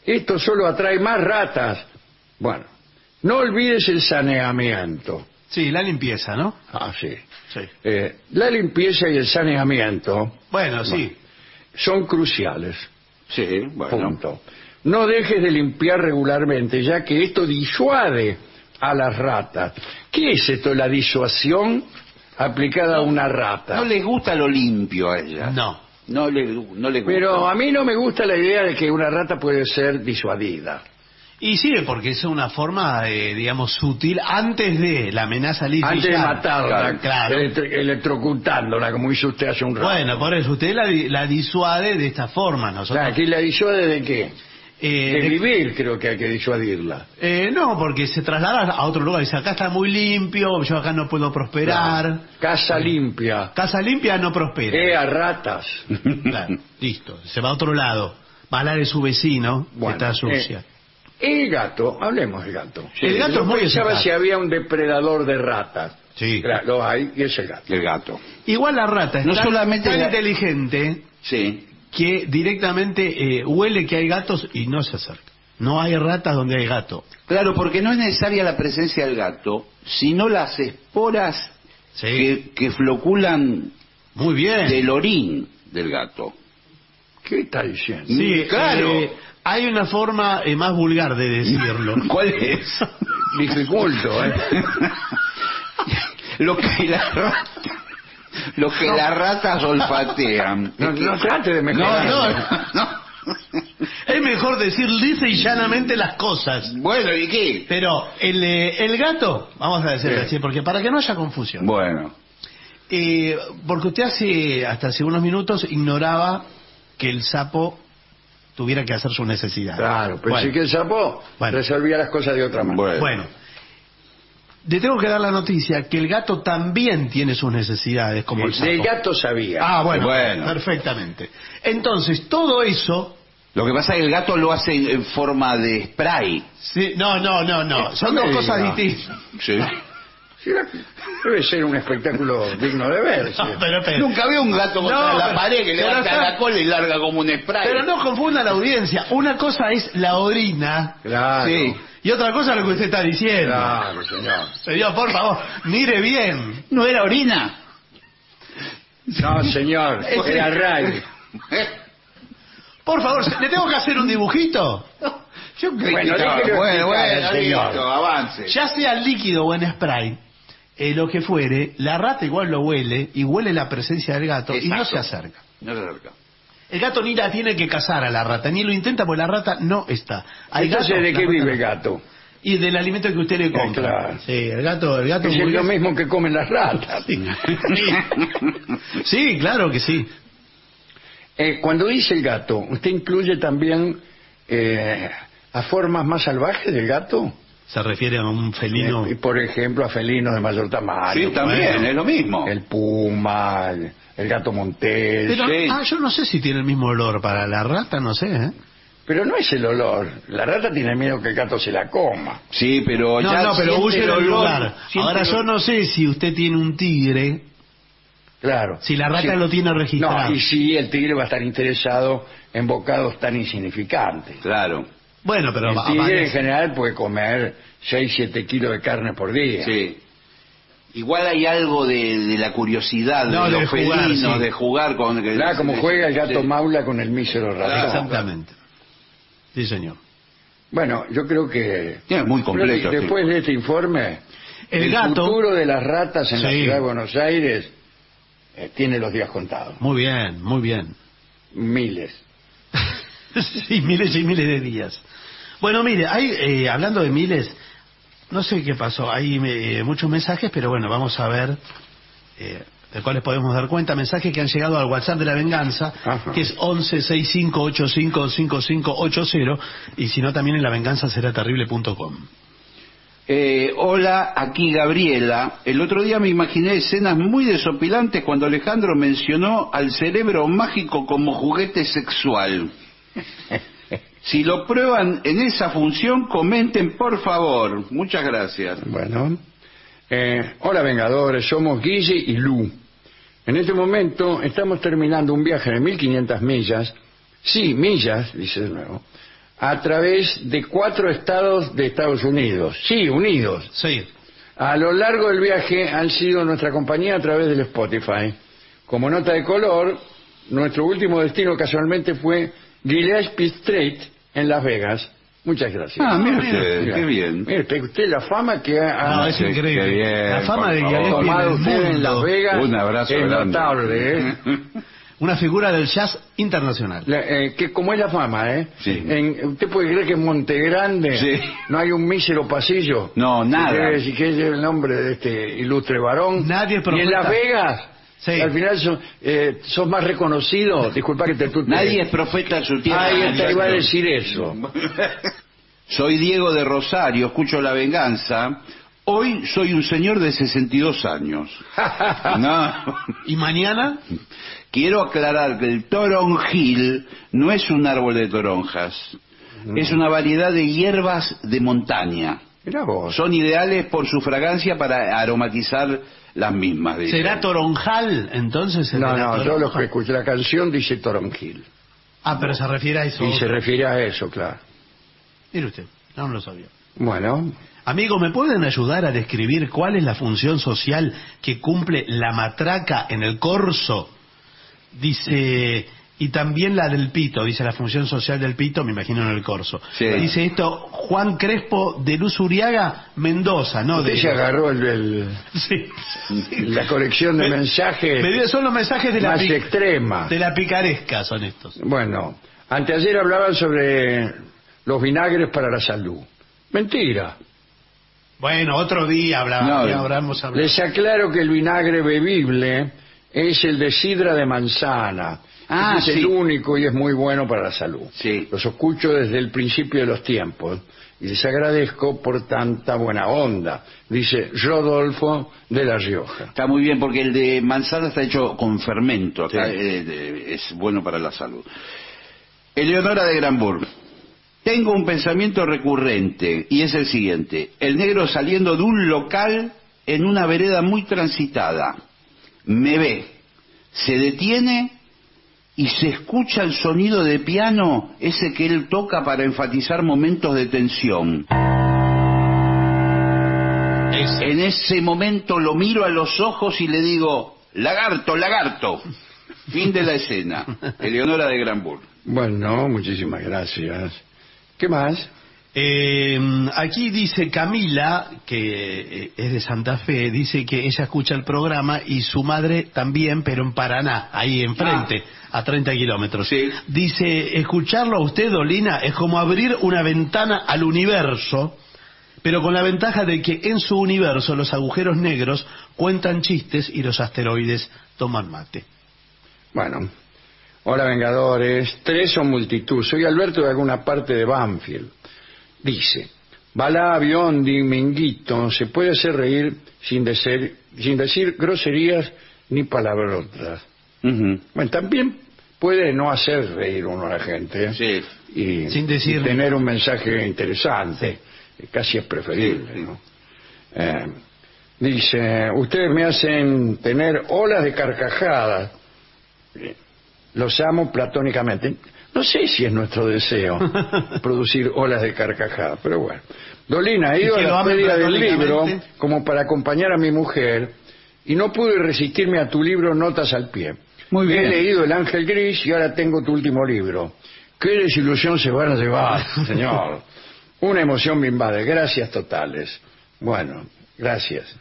esto solo atrae más ratas. Bueno, no olvides el saneamiento. Sí, la limpieza, ¿no? Ah, sí. Sí. Eh, la limpieza y el saneamiento Bueno, sí. son cruciales. Sí, bueno. Punto. No dejes de limpiar regularmente, ya que esto disuade a las ratas. ¿Qué es esto, la disuasión aplicada a una rata? No le gusta lo limpio a ella. No. No le, no le gusta. Pero a mí no me gusta la idea de que una rata puede ser disuadida. Y sí, porque es una forma, eh, digamos, sutil antes de la amenaza lisa. Antes de matarla, claro. electro- electrocutándola, como hizo usted hace un rato. Bueno, por eso usted la, di- la disuade de esta forma. Nosotros, Claro, ¿aquí la disuade de qué? eh, De de- vivir creo que hay que disuadirla. eh, no, porque se traslada a otro lugar. Dice, acá está muy limpio, yo acá no puedo prosperar. Casa limpia. Casa limpia no prospera. Eh, a ratas. Claro, listo. Se va a otro lado. Va a hablar de su vecino, que Bueno, está sucia. eh, el gato, hablemos del gato. El gato Yo es muy pensaba eficaz. si había un depredador de ratas. Sí. Claro, lo hay y es el gato. El gato. Igual la rata es No tan, solamente tan la- inteligente Sí. que directamente eh, huele que hay gatos y no se acerca. No hay ratas donde hay gato. Claro, porque no es necesaria la presencia del gato, sino las esporas Sí. que, que floculan Muy bien. del orín del gato. ¿Qué está diciendo? Sí, claro. eh, hay una forma eh, más vulgar de decirlo. ¿Cuál es? Dificulto, ¿eh? Lo que la rata, lo que las ratas olfatean. No, no trate de mejorar. No, no, no. Es mejor decir lisa y llanamente las cosas. Bueno, ¿y qué? Pero el, eh, el gato, vamos a decirlo Sí. así, porque para que no haya confusión. Bueno. Eh, porque usted hace, hasta hace unos minutos, ignoraba que el sapo tuviera que hacer sus necesidades. Claro, pensé Bueno. que el sapo Bueno. resolvía las cosas de otra manera. Bueno. Bueno, le tengo que dar la noticia que el gato también tiene sus necesidades, como el sapo. Del gato sabía. Ah, bueno, Bueno. perfectamente. Entonces, todo eso... Lo que pasa es que el gato lo hace en forma de spray. Sí, no, no, no, no. Son No dos me cosas diga. distintas. Sí. Sí, debe ser un espectáculo digno de ver. sí. No, pero, pero- Nunca vi un gato contra No, la pero- pared que pero levanta está- la cola y larga como un spray. Pero no confunda la audiencia. Una cosa es la orina Claro. Sí. y otra cosa es lo que usted está diciendo. Claro, señor. Señor, por favor, mire bien. ¿No era orina? No, señor, era Ray. Por favor, ¿le tengo que hacer un dibujito? Yo creí Bueno, que estaba- déjelo bueno, explicar bueno, al señor. listo, avance. Ya sea líquido o en spray, eh, lo que fuere, la rata igual lo huele y huele la presencia del gato y no Exacto. se acerca. No se acerca. El gato ni la tiene que cazar a la rata, ni lo intenta porque la rata no está. Hay Entonces, gatos, ¿de la qué rata vive no. el gato? Y del alimento que usted le compra. claro. Sí, el gato, el gato Es muy lo bien. mismo que comen las ratas. Sí, claro que sí. Eh, cuando dice el gato, ¿usted incluye también eh, a formas más salvajes del gato? Se refiere a un felino. Eh, y por ejemplo, a felinos de mayor tamaño. Sí, también, bueno. es lo mismo. El puma, el, el gato montés. Pero, sí. ah, yo no sé si tiene el mismo olor para la rata, no sé, ¿eh? Pero no es el olor. La rata tiene miedo que el gato se la coma. Sí, pero No, ya no, pero siente huye el del olor, lugar. siente Ahora el- yo no sé si usted tiene un tigre, Claro. si la rata lo tiene registrado. No, y sí, el tigre va a estar interesado en bocados tan insignificantes. Claro, Bueno, pero El va- tigre va- en general puede comer seis, siete kilos de carne por día. sí. Igual hay algo de, de la curiosidad No, de de los jugar, felinos, sí. de jugar con... que- Claro, como de- juega el gato sí. maula con el mísero ratón. Exactamente. Sí, señor. Bueno, yo creo que... Sí, es muy completo, creo que después sí. de este informe, El gato- futuro de las ratas en la Sí. ciudad de Buenos Aires eh, tiene los días contados. Muy bien, muy bien. Miles. Sí, miles y miles de días. Bueno, mire, hay, eh, hablando de miles, no sé qué pasó, hay eh, muchos mensajes, pero bueno, vamos a ver eh, de cuáles podemos dar cuenta. Mensajes que han llegado al WhatsApp de la venganza, Ajá. que es once sesenta y cinco ochenta y cinco cincuenta y cinco ochenta, y si no también en la venganza será terrible punto com. Eh, hola, aquí Gabriela. El otro día me imaginé escenas muy desopilantes cuando Alejandro mencionó al cerebro mágico como juguete sexual. Si lo prueban en esa función, comenten por favor. Muchas gracias. Bueno. Eh, hola Vengadores, somos Guille y Lu. En este momento estamos terminando un viaje de mil quinientas millas, sí, millas, dice de nuevo, a través de cuatro estados de Estados Unidos. Sí, unidos. Sí. A lo largo del viaje han sido nuestra compañía a través del Spotify. Como nota de color, nuestro último destino casualmente fue Gillespie Street en Las Vegas. Muchas gracias. Ah, mire Mira, usted, mira. qué bien. Mire usted, usted la fama que ha, No, ha es qué- increíble. qué bien, la fama por de favor. Gillespie en tomado el usted en Las mundo. Vegas Un abrazo es grande. notable, ¿eh? Una figura del jazz internacional. La- eh, que como es la fama, ¿eh? Sí. En- ¿Usted puede creer que en Montegrande Sí. no hay un mísero pasillo? No, nada. Y que es el nombre de este ilustre varón. Nadie Y profeta. en Las Vegas, Sí. al final son, eh, sos más reconocido. Disculpa que te tutee. Nadie es profeta en su tierra. Ahí está, iba a Exacto. decir eso. Soy Diego de Rosario, escucho La Venganza. Hoy soy un señor de sesenta y dos años. No. ¿Y mañana? Quiero aclarar que el toronjil no es un árbol de toronjas. Es una variedad de hierbas de montaña. Mirá vos. Son ideales por su fragancia para aromatizar las mismas. dice. ¿Será toronjal entonces? el No, de la no, yo lo toronja? que escuché la canción dice Toronjil. Ah, pero se refiere a eso. Y se refiere a eso, claro. Mire usted, no lo sabía. Bueno, Amigo, ¿me pueden ayudar a describir cuál es la función social que cumple la matraca en el corso? Dice, y también la del pito, dice la función social del pito, me imagino en el corso. Sí. Dice esto Juan Crespo de Luz Uriaga, Mendoza, ¿no? usted De... se agarró el, el- Sí. la colección de Me- mensajes me dio- son los mensajes de la, más pi- extrema. de la picaresca, son estos. Bueno, anteayer hablaban sobre los vinagres para la salud. Mentira. Bueno, otro día hablamos, No, ya hablamos hablado. Les aclaro que el vinagre bebible es el de sidra de manzana. Ah, es sí. el único y es muy bueno para la salud. Sí. Los escucho desde el principio de los tiempos y les agradezco por tanta buena onda, dice Rodolfo de La Rioja. Está muy bien porque el de manzana está hecho con fermento. Sí. Está- eh, eh, es bueno para la salud. Eleonora de Granburg. Tengo un pensamiento recurrente y es el siguiente. El negro saliendo de un local en una vereda muy transitada. Me ve, se detiene y se escucha el sonido de piano, ese que él toca para enfatizar momentos de tensión. Ese. En ese momento lo miro a los ojos y le digo, lagarto, lagarto. Fin de la escena. Eleonora de Granburg. Bueno, muchísimas gracias. ¿Qué más? Eh, aquí dice Camila, que eh, es de Santa Fe, dice que ella escucha el programa y su madre también, pero en Paraná, ahí enfrente, a treinta kilómetros. Sí. Dice, escucharlo a usted, Dolina, es como abrir una ventana al universo, pero con la ventaja de que en su universo los agujeros negros cuentan chistes y los asteroides toman mate. Bueno, hola Vengadores, tres o multitud. Soy Alberto de alguna parte de Banfield. Dice, Balá, Biondi, Minguito, se puede hacer reír sin decir, sin decir groserías ni palabrotas. Ujú. Bueno, también puede no hacer reír uno a la gente, ¿eh? Sí. y, Sin decir- y tener un mensaje interesante. Casi es preferible, Sí, sí. ¿no? Eh, dice, ustedes me hacen tener olas de carcajadas. Eh, Los amo platónicamente. No sé si es nuestro deseo producir olas de carcajadas, pero bueno. Dolina, he ¿Y ido a que lo la amen feria del libro platónicamente? como para acompañar a mi mujer y no pude resistirme a tu libro Notas al Pie. Muy bien. He leído El Ángel Gris y ahora tengo tu último libro. Qué desilusión se van a llevar, señor. Una emoción me invade. Gracias totales. Bueno, gracias.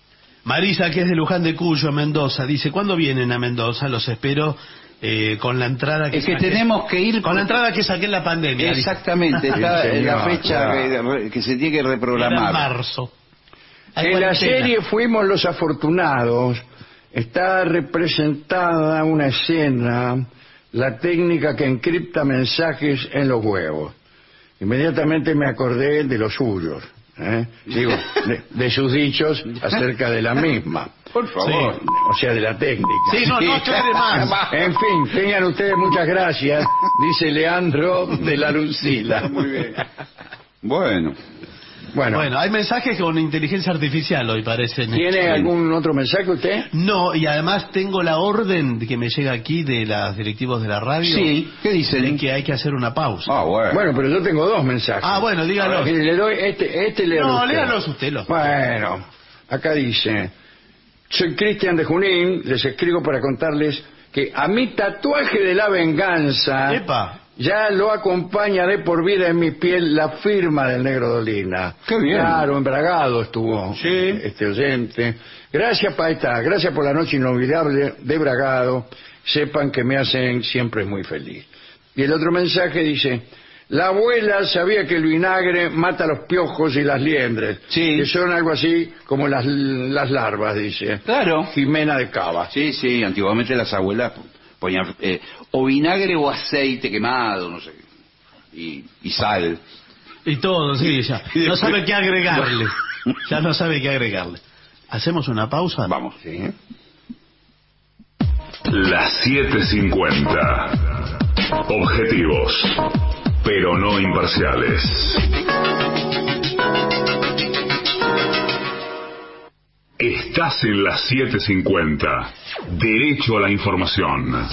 Marisa, que es de Luján de Cuyo, Mendoza, dice, ¿cuándo vienen a Mendoza? Los espero eh, con la entrada que Es que saqué- tenemos que ir Con la entrada que saqué en la pandemia. dice. Exactamente, está Sí, en la señor, fecha claro. que, que se tiene que Era en reprogramar. marzo. Hay En la cuarentena. serie Fuimos los Afortunados está representada una escena, la técnica que encripta mensajes en los huevos. Inmediatamente me acordé de los suyos, ¿eh? Digo, de, de sus dichos acerca de la misma. Por favor. Sí. O sea, de la técnica. Sí, no, no aclare más. En fin, tengan ustedes muchas gracias, dice Leandro de la Lucila. Muy bien. Bueno. Bueno, Bueno, hay mensajes con inteligencia artificial hoy, parecen. ¿tiene algún otro mensaje usted? No, y además tengo la orden que me llega aquí de los directivos de la radio. Sí, ¿qué dicen? De que hay que hacer una pausa. Ah, bueno. Bueno, pero yo tengo dos mensajes. Ah, bueno, dígalo. A ver, le doy este, este le No, léalos usted. Los... Bueno, acá dice: soy Cristian de Junín, les escribo para contarles que a mi tatuaje de la venganza Epa. ya lo acompaña de por vida en mi piel la firma del Negro Dolina. Qué bien. Claro, embragado estuvo Sí. este oyente. Gracias, Paeta, gracias por la noche inolvidable de Bragado. Sepan que me hacen siempre muy feliz. Y el otro mensaje dice: la abuela sabía que el vinagre mata los piojos y las liendres, Sí. que son algo así como las, las larvas, dice Claro. Jimena de Cava. Sí, sí, antiguamente las abuelas ponían eh, o vinagre o aceite quemado, no sé, y, y sal. Y todo, sí, ya. No sabe qué agregarle. Ya no sabe qué agregarle. ¿Hacemos una pausa? Vamos. Sí. Las siete cincuenta. Objetivos, pero no imparciales. Estás en las siete cincuenta. Derecho a la información.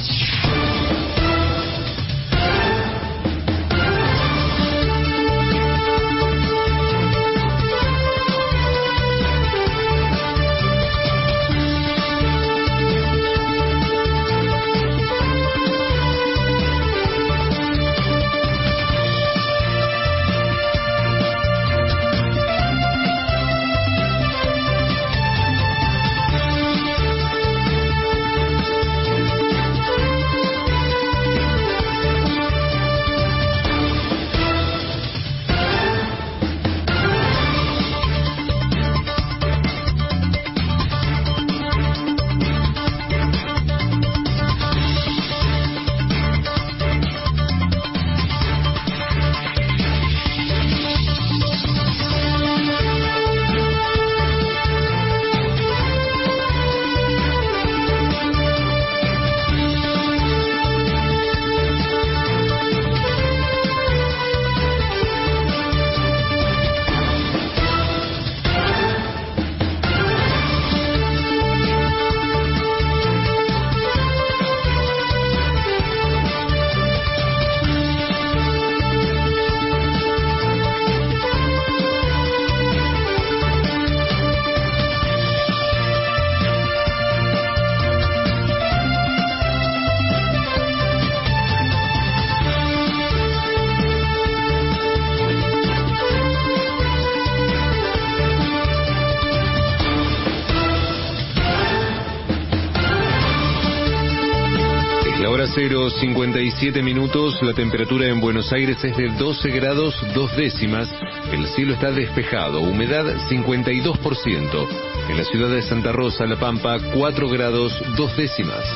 cero cincuenta y siete minutos, la temperatura en Buenos Aires es de doce grados dos décimas, el cielo está despejado, humedad cincuenta y dos por ciento, en la ciudad de Santa Rosa, La Pampa, cuatro grados dos décimas.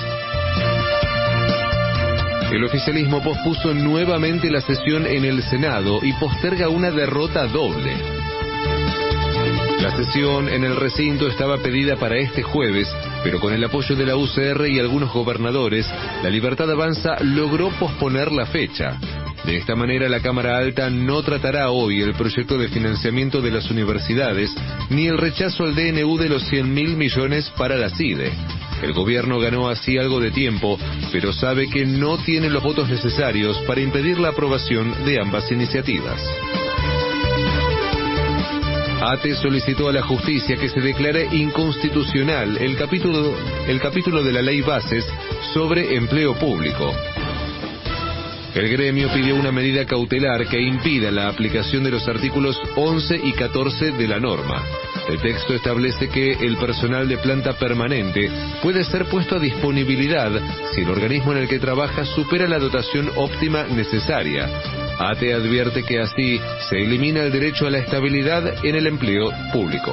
El oficialismo pospuso nuevamente la sesión en el Senado y posterga una derrota doble. La sesión en el recinto estaba pedida para este jueves, pero con el apoyo de la U C R y algunos gobernadores, la Libertad Avanza logró posponer la fecha. De esta manera, la Cámara Alta no tratará hoy el proyecto de financiamiento de las universidades, ni el rechazo al D N U de los cien mil millones para la CIDE. El gobierno ganó así algo de tiempo, pero sabe que no tiene los votos necesarios para impedir la aprobación de ambas iniciativas. ATE solicitó a la justicia que se declare inconstitucional el capítulo, el capítulo de la Ley Bases sobre empleo público. El gremio pidió una medida cautelar que impida la aplicación de los artículos once y catorce de la norma. El texto establece que el personal de planta permanente puede ser puesto a disponibilidad si el organismo en el que trabaja supera la dotación óptima necesaria. ATE advierte que así se elimina el derecho a la estabilidad en el empleo público.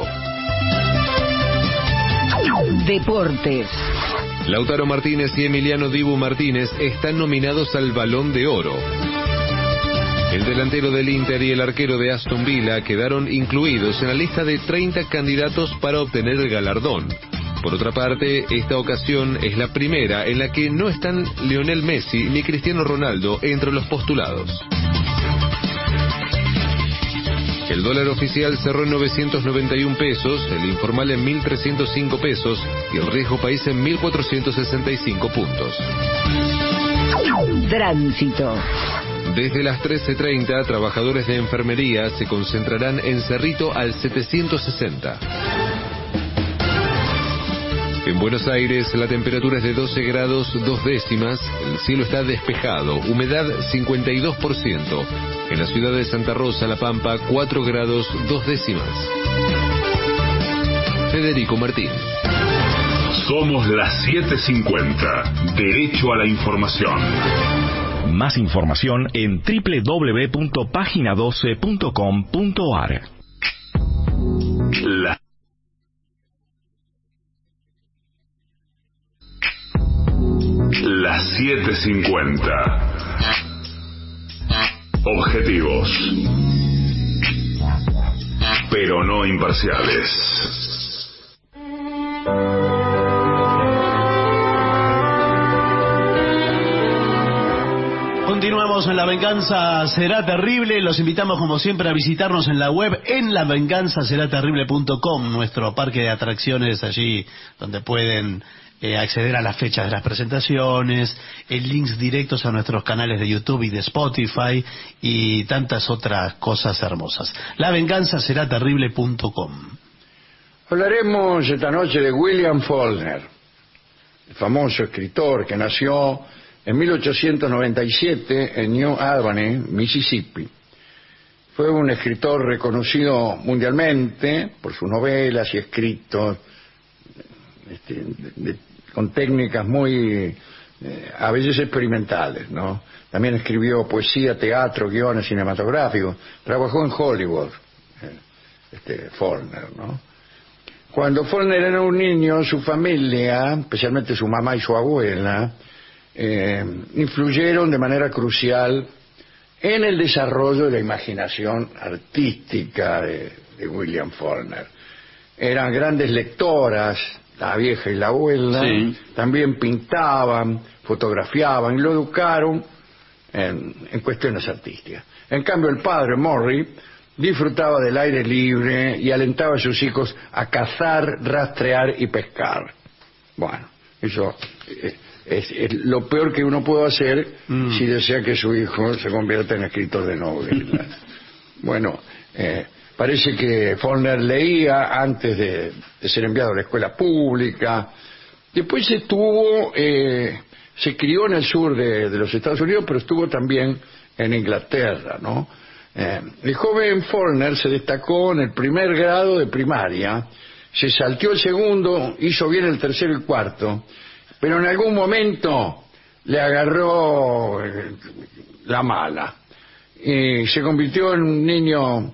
Deportes. Lautaro Martínez y Emiliano Dibu Martínez están nominados al Balón de Oro. El delantero del Inter y el arquero de Aston Villa quedaron incluidos en la lista de treinta candidatos para obtener el galardón. Por otra parte, esta ocasión es la primera en la que no están Lionel Messi ni Cristiano Ronaldo entre los postulados. El dólar oficial cerró en novecientos noventa y un pesos, el informal en mil trescientos cinco pesos y el riesgo país en mil cuatrocientos sesenta y cinco puntos. Tránsito. Desde las trece treinta, trabajadores de enfermería se concentrarán en Cerrito al setecientos sesenta. En Buenos Aires, la temperatura es de doce grados dos décimas, el cielo está despejado, humedad cincuenta y dos por ciento. En la ciudad de Santa Rosa, La Pampa, cuatro grados dos décimas. Federico Martín. Somos las siete cincuenta. Derecho a la información. Más información en doble u doble u doble u punto página doce punto com punto a r. La Las siete cincuenta. Objetivos, pero no imparciales. Continuamos en La Venganza Será Terrible. Los invitamos como siempre a visitarnos en la web en la venganza será terrible punto com, nuestro parque de atracciones allí donde pueden eh, acceder a las fechas de las presentaciones, eh, links directos a nuestros canales de YouTube y de Spotify y tantas otras cosas hermosas. la venganza será terrible punto com. Hablaremos esta noche de William Faulkner, el famoso escritor que nació en mil ochocientos noventa y siete en New Albany, Mississippi. Fue un escritor reconocido mundialmente por sus novelas y escritos este, de, de, con técnicas muy, eh, a veces experimentales, ¿no? También escribió poesía, teatro, guiones cinematográficos. Trabajó en Hollywood, eh, este, Faulkner, ¿no? Cuando Faulkner era un niño, su familia, especialmente su mamá y su abuela, Eh, influyeron de manera crucial en el desarrollo de la imaginación artística de, de William Faulkner. Eran grandes lectoras, la vieja y la abuela, sí. También pintaban, fotografiaban y lo educaron en, en cuestiones artísticas. En cambio, el padre, Morrie, disfrutaba del aire libre y alentaba a sus hijos a cazar, rastrear y pescar. Bueno, eso... Eh, Es, es lo peor que uno puede hacer mm. si desea que su hijo se convierta en escritor de novelas. Bueno, eh, parece que Faulkner leía antes de, de ser enviado a la escuela pública. Después estuvo, eh, se crió en el sur de, de los Estados Unidos, pero estuvo también en Inglaterra, ¿no? Eh, el joven Faulkner se destacó en el primer grado de primaria, se salteó el segundo, hizo bien el tercero y cuarto, pero en algún momento le agarró la mala y se convirtió en un niño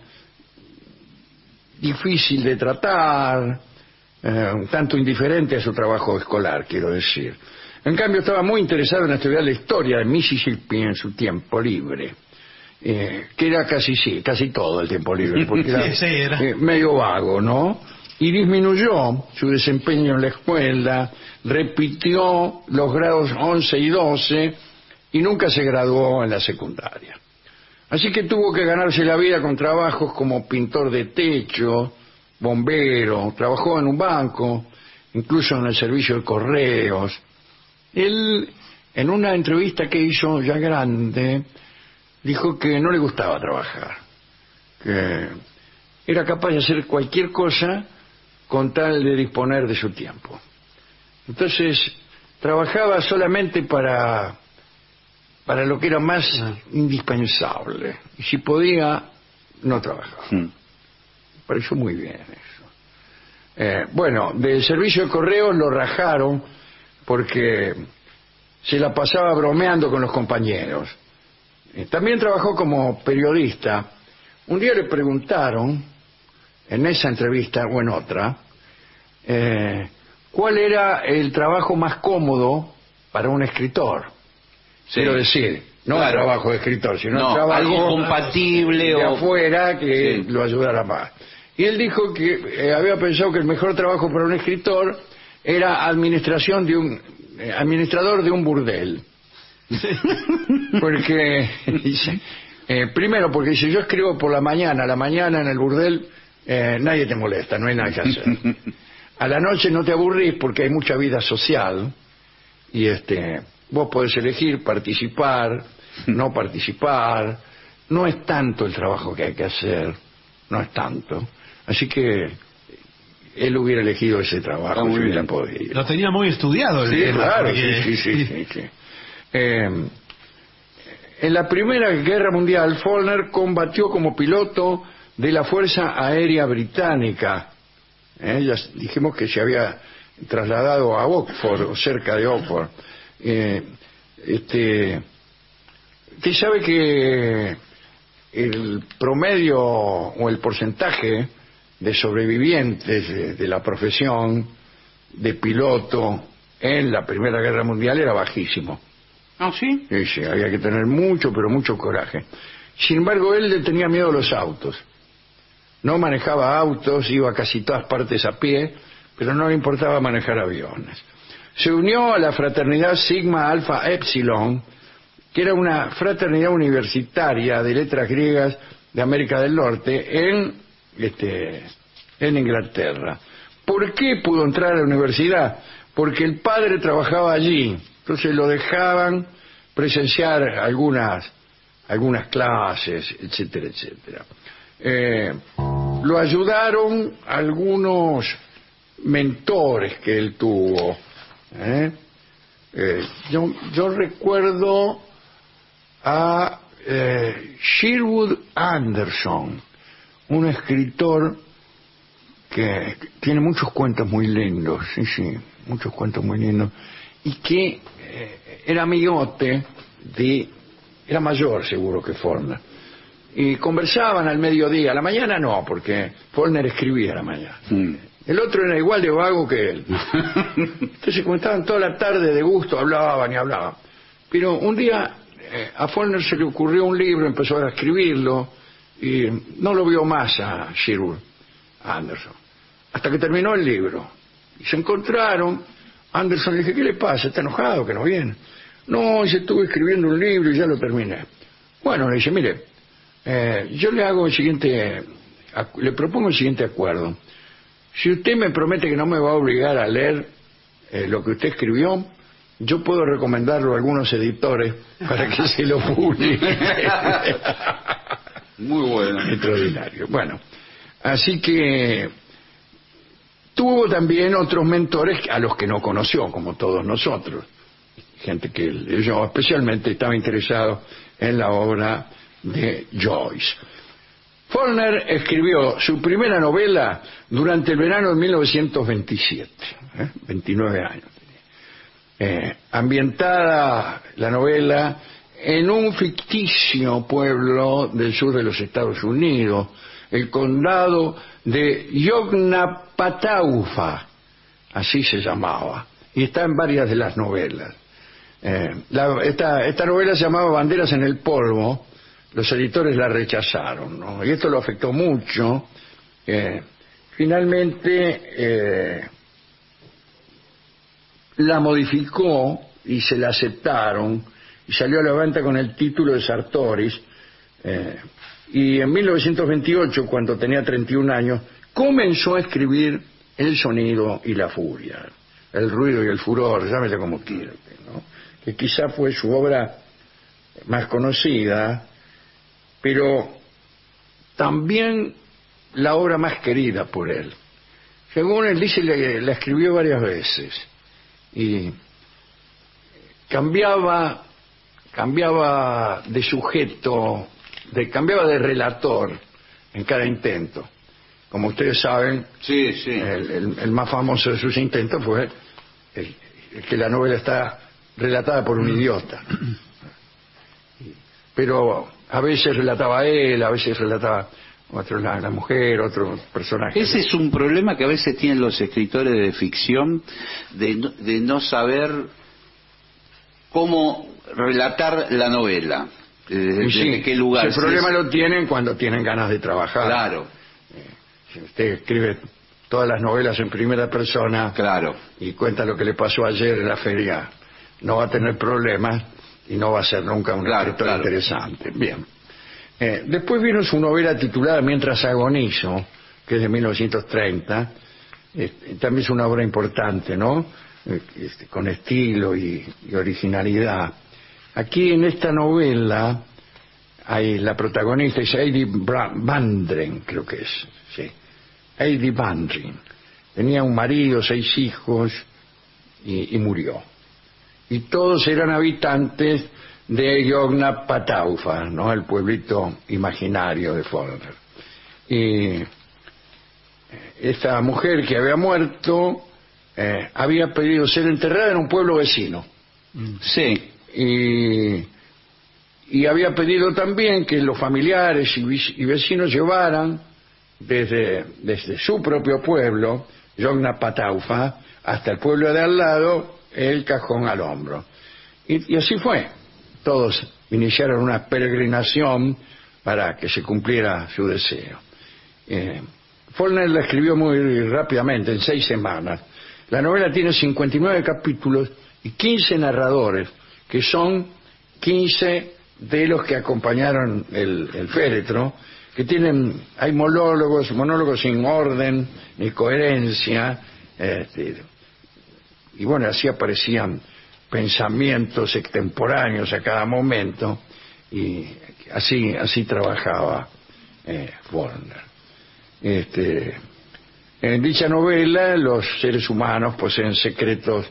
difícil de tratar, eh, un tanto indiferente a su trabajo escolar, quiero decir. En cambio, estaba muy interesado en estudiar la historia de Mississippi en su tiempo libre, eh, que era casi sí, casi todo el tiempo libre, porque era, sí, sí, era. Eh, medio vago, ¿no? Y disminuyó su desempeño en la escuela, repitió los grados once y doce y nunca se graduó en la secundaria. Así que tuvo que ganarse la vida con trabajos como pintor de techo, bombero, trabajó en un banco, incluso en el servicio de correos. Él, en una entrevista que hizo ya grande, dijo que no le gustaba trabajar, que era capaz de hacer cualquier cosa con tal de disponer de su tiempo. Entonces, trabajaba solamente para, para lo que era más ah. indispensable. Y si podía, no trabajaba. Hmm. Me pareció muy bien eso. Eh, bueno, del servicio de correos lo rajaron porque se la pasaba bromeando con los compañeros. Eh, también trabajó como periodista. Un día le preguntaron, en esa entrevista o en otra, eh, cuál era el trabajo más cómodo para un escritor. Sí. Quiero decir, no claro. el trabajo de escritor, sino no, el trabajo algo compatible de o afuera que sí. lo ayudara más. Y él dijo que eh, había pensado que el mejor trabajo para un escritor era administración de un eh, administrador de un burdel. Sí. Porque dice, Eh, primero porque si yo escribo por la mañana, a la mañana en el burdel, eh, nadie te molesta, no hay nada que hacer. A la noche no te aburrís porque hay mucha vida social y este vos podés elegir participar, no participar. No es tanto el trabajo que hay que hacer, no es tanto. Así que él hubiera elegido ese trabajo si hubiera podido. Lo tenía muy estudiado. El Sí, tema, claro, porque... sí, sí, sí. sí, sí. Eh, en la Primera Guerra Mundial, Follner combatió como piloto de la Fuerza Aérea Británica. Eh, ya dijimos que se había trasladado a Oxford, o cerca de Oxford. Eh, este, usted sabe que el promedio o el porcentaje de sobrevivientes de, de la profesión de piloto en la Primera Guerra Mundial era bajísimo. ¿Ah, sí? Sí, sí, había que tener mucho, pero mucho coraje. Sin embargo, él le tenía miedo a los autos. No manejaba autos, iba a casi todas partes a pie, pero no le importaba manejar aviones. Se unió a la fraternidad Sigma Alpha Epsilon, que era una fraternidad universitaria de letras griegas de América del Norte en, este, en Inglaterra. ¿Por qué pudo entrar a la universidad? Porque el padre trabajaba allí, entonces lo dejaban presenciar algunas, algunas clases, etcétera, etcétera. Eh, lo ayudaron algunos mentores que él tuvo. ¿eh? Eh, yo, yo recuerdo a eh, Sherwood Anderson, un escritor que tiene muchos cuentos muy lindos, sí, sí, muchos cuentos muy lindos, y que eh, era amigote de, era mayor seguro que Follner, y conversaban al mediodía, a la mañana no, porque Follner escribía a la mañana. Mm. El otro era igual de vago que él. Entonces, como estaban toda la tarde de gusto, hablaban y hablaban. Pero un día eh, a Follner se le ocurrió un libro, empezó a escribirlo, y no lo vio más a Sherwood Anderson, hasta que terminó el libro. Y se encontraron. Anderson le dije, ¿qué le pasa? ¿Está enojado que no viene? No, se estuvo escribiendo un libro y ya lo terminé. Bueno, le dice, mire, eh, yo le hago el siguiente, le propongo el siguiente acuerdo. Si usted me promete que no me va a obligar a leer eh, lo que usted escribió, yo puedo recomendarlo a algunos editores para que se lo publiquen. Muy bueno. Extraordinario. Bueno, así que tuvo también otros mentores a los que no conoció, como todos nosotros. Gente que yo especialmente estaba interesado en la obra de Joyce. Follner escribió su primera novela durante el verano de mil novecientos veintisiete, ¿eh? veintinueve años. Eh, ambientada la novela en un ficticio pueblo del sur de los Estados Unidos, el condado de Yoknapataufa, así se llamaba, y está en varias de las novelas. Eh, la, esta, esta novela se llamaba Banderas en el polvo. Los editores la rechazaron, ¿no? Y esto lo afectó mucho. Eh, finalmente eh, la modificó y se la aceptaron y salió a la venta con el título de Sartoris. Eh, y en mil novecientos veintiocho, cuando tenía treinta y un años, comenzó a escribir El sonido y la furia, El ruido y el furor, llámele como quiera, ¿no? Que quizá fue su obra más conocida, pero también la obra más querida por él. Según él dice, la escribió varias veces y cambiaba cambiaba de sujeto, de, cambiaba de relator en cada intento. Como ustedes saben, sí, sí. El, el, el más famoso de sus intentos fue el, el que la novela está relatada por un idiota. Pero a veces relataba él, a veces relataba otro, la, la mujer, otro personaje. Ese es un problema que a veces tienen los escritores de ficción, de no, de no saber cómo relatar la novela, de, sí, de qué lugar. El problema es... lo tienen cuando tienen ganas de trabajar. Claro. Eh, si usted escribe todas las novelas en primera persona, claro, y cuenta lo que le pasó ayer en la feria, no va a tener problemas y no va a ser nunca un claro, escritor claro. interesante. Bien. Eh, después vino su novela titulada Mientras agonizo, que es de mil novecientos treinta. Eh, también es una obra importante, ¿no? Eh, este, con estilo y, y originalidad. Aquí en esta novela hay la protagonista, es Heidi Van Dren, creo que es, sí. Heidi Van Dren. Tenía un marido, seis hijos y, y murió. Y todos eran habitantes de Yogna-Pataufa, ¿no? El pueblito imaginario de Faulkner. Y esta mujer que había muerto eh, había pedido ser enterrada en un pueblo vecino. Sí. Y, y había pedido también que los familiares y, y vecinos llevaran desde, desde su propio pueblo, Yogna-Pataufa, hasta el pueblo de al lado, el cajón al hombro. Y, y así fue. Todos iniciaron una peregrinación para que se cumpliera su deseo. Eh, Faulkner la escribió muy rápidamente, en seis semanas. La novela tiene cincuenta y nueve capítulos y quince narradores, que son quince de los que acompañaron el, el féretro, que tienen, hay monólogos, monólogos sin orden ni coherencia, este, y bueno, así aparecían pensamientos extemporáneos a cada momento, y así, así trabajaba eh, Faulkner. Este, en dicha novela los seres humanos poseen secretos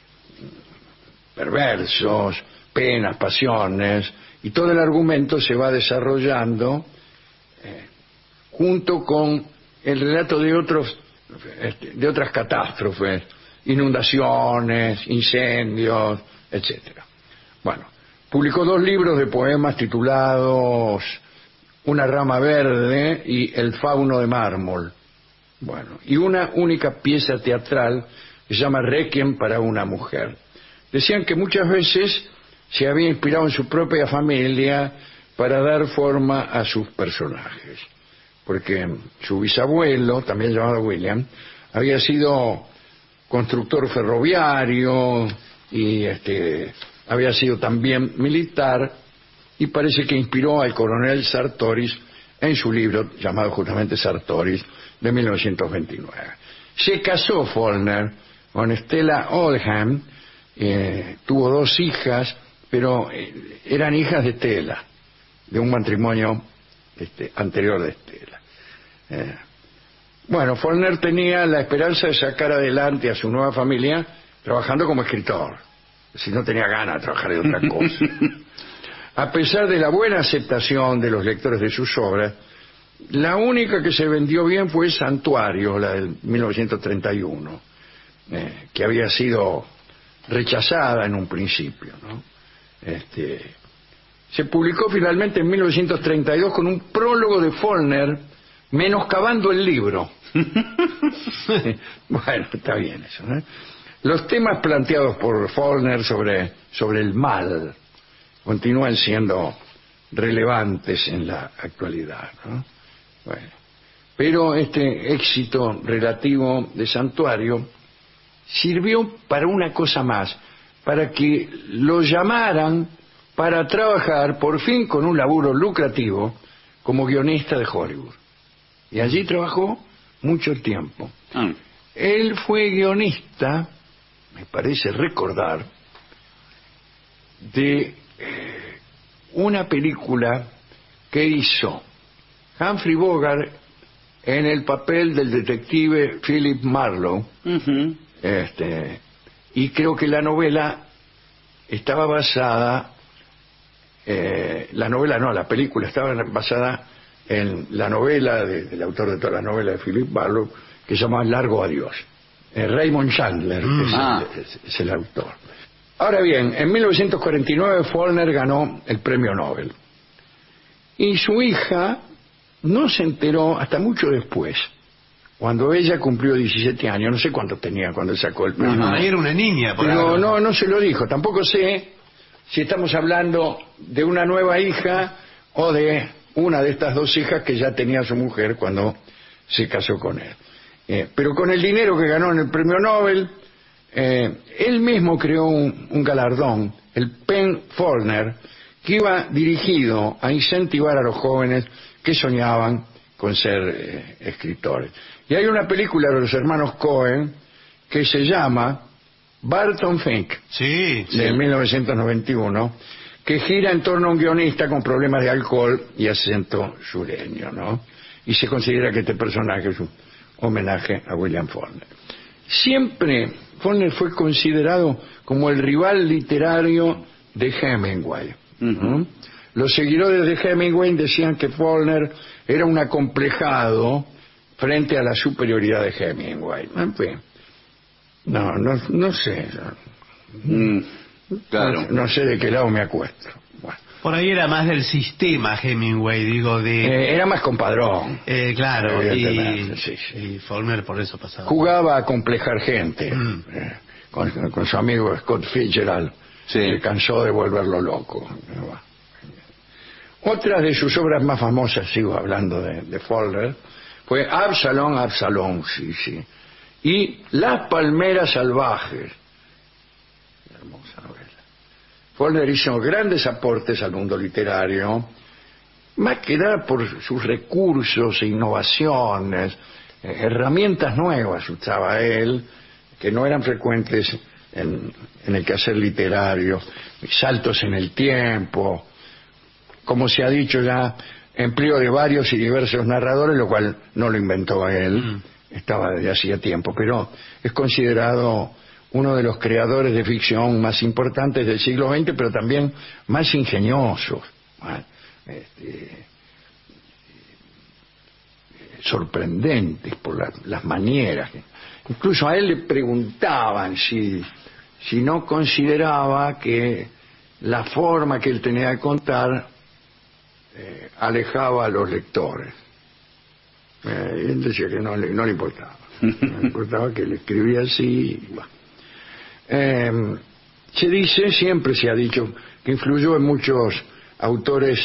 perversos, penas, pasiones, y todo el argumento se va desarrollando eh, junto con el relato de otros este, de otras catástrofes, inundaciones, incendios, etcétera. Bueno, publicó dos libros de poemas titulados Una rama verde y El fauno de mármol. Bueno, y una única pieza teatral que se llama Requiem para una mujer. Decían que muchas veces se había inspirado en su propia familia para dar forma a sus personajes, porque su bisabuelo, también llamado William, había sido constructor ferroviario y este, había sido también militar, y parece que inspiró al coronel Sartoris en su libro llamado justamente Sartoris de mil novecientos veintinueve. Se casó Faulkner con Stella Oldham, eh, tuvo dos hijas, pero eh, eran hijas de Stella, de un matrimonio este, anterior de Stella. Eh, bueno, Faulkner tenía la esperanza de sacar adelante a su nueva familia trabajando como escritor, si no tenía ganas de trabajar de otra cosa. A pesar de la buena aceptación de los lectores de sus obras, la única que se vendió bien fue Santuario, la del mil novecientos treinta y uno, eh, que había sido rechazada en un principio, ¿no? Este, se publicó finalmente en mil novecientos treinta y dos con un prólogo de Faulkner menoscabando el libro. Bueno, está bien eso, ¿no? Los temas planteados por Faulkner sobre, sobre el mal continúan siendo relevantes en la actualidad, ¿no? Bueno, pero este éxito relativo de Santuario sirvió para una cosa más, para que lo llamaran para trabajar por fin con un laburo lucrativo como guionista de Hollywood. Y allí trabajó mucho tiempo. Ah. Él fue guionista, me parece recordar, de eh, una película que hizo Humphrey Bogart en el papel del detective Philip Marlowe. Uh-huh. Este, y creo que la novela estaba basada, eh, la novela no, la película estaba basada en la novela de, del autor de todas las novelas de Philip Marlowe, que se llama Largo Adiós. Eh, Raymond Chandler Mm. es, Ah. el, es, es el autor. Ahora bien, en mil novecientos cuarenta y nueve Faulkner ganó el premio Nobel. Y su hija no se enteró hasta mucho después, cuando ella cumplió diecisiete años, no sé cuánto tenía cuando sacó el premio. No, ahí era una niña. por Pero ahora. no, no se lo dijo. Tampoco sé si estamos hablando de una nueva hija o de una de estas dos hijas que ya tenía su mujer cuando se casó con él. Eh, pero con el dinero que ganó en el premio Nobel, eh, él mismo creó un, un galardón, el Penn Faulkner, que iba dirigido a incentivar a los jóvenes que soñaban con ser eh, escritores. Y hay una película de los hermanos Coen que se llama Barton Fink, Sí, sí. de mil novecientos noventa y uno, que gira en torno a un guionista con problemas de alcohol y acento sureño, ¿no? Y se considera que este personaje es un homenaje a William Faulkner. Siempre Faulkner fue considerado como el rival literario de Hemingway. Ujú. ¿Mm? Los seguidores de Hemingway decían que Faulkner era un acomplejado frente a la superioridad de Hemingway. En fin, no, no, no sé. Mm, claro. No, no sé de qué lado me acuesto. Bueno, Por ahí era más del sistema Hemingway, digo, de... eh, era más compadrón. Eh, claro, y, Evidentemente, sí, sí. y Faulkner por eso pasaba. Jugaba a complejar gente. Mm. eh, con, con su amigo Scott Fitzgerald. Sí. Se cansó de volverlo loco. Otra de sus obras más famosas, sigo hablando de, de Faulkner, fue Absalom, Absalom, sí, sí. Y Las Palmeras Salvajes. Hermosa novela. Faulkner hizo grandes aportes al mundo literario, más que nada por sus recursos e innovaciones, eh, herramientas nuevas usaba él, que no eran frecuentes en, en el quehacer literario, saltos en el tiempo, como se ha dicho ya, empleo de varios y diversos narradores, lo cual no lo inventó él, Mm. estaba desde hacía tiempo, pero es considerado uno de los creadores de ficción más importantes del siglo veinte, pero también más ingeniosos, ¿no? este, sorprendentes por la- las maneras. Incluso a él le preguntaban si, si no consideraba que la forma que él tenía de contar eh, alejaba a los lectores. Eh, y él decía que no le, no le importaba. No le importaba, que le escribía así. Y bueno. Eh, se dice, siempre se ha dicho, que influyó en muchos autores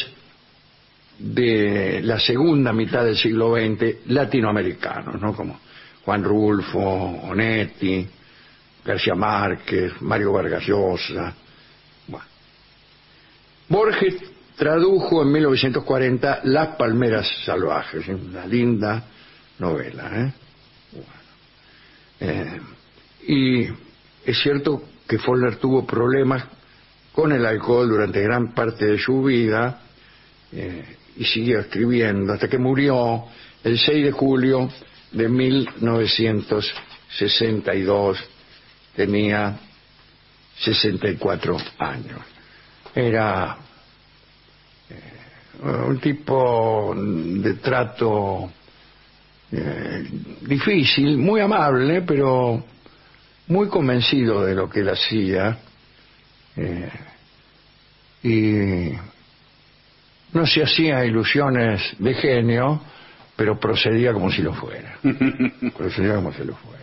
de la segunda mitad del siglo veinte latinoamericanos, ¿no? Como Juan Rulfo, Onetti, García Márquez, Mario Vargas Llosa. Bueno. Borges tradujo en mil novecientos cuarenta Las Palmeras Salvajes, una linda novela, ¿eh? Bueno. Eh, y es cierto que Faulkner tuvo problemas con el alcohol durante gran parte de su vida, eh, y siguió escribiendo hasta que murió el seis de julio de mil novecientos sesenta y dos. Tenía sesenta y cuatro años. Era eh, un tipo de trato eh, difícil, muy amable, pero muy convencido de lo que él hacía, eh, y no se hacía ilusiones de genio, pero procedía como si lo fuera. Procedía como si lo fuera.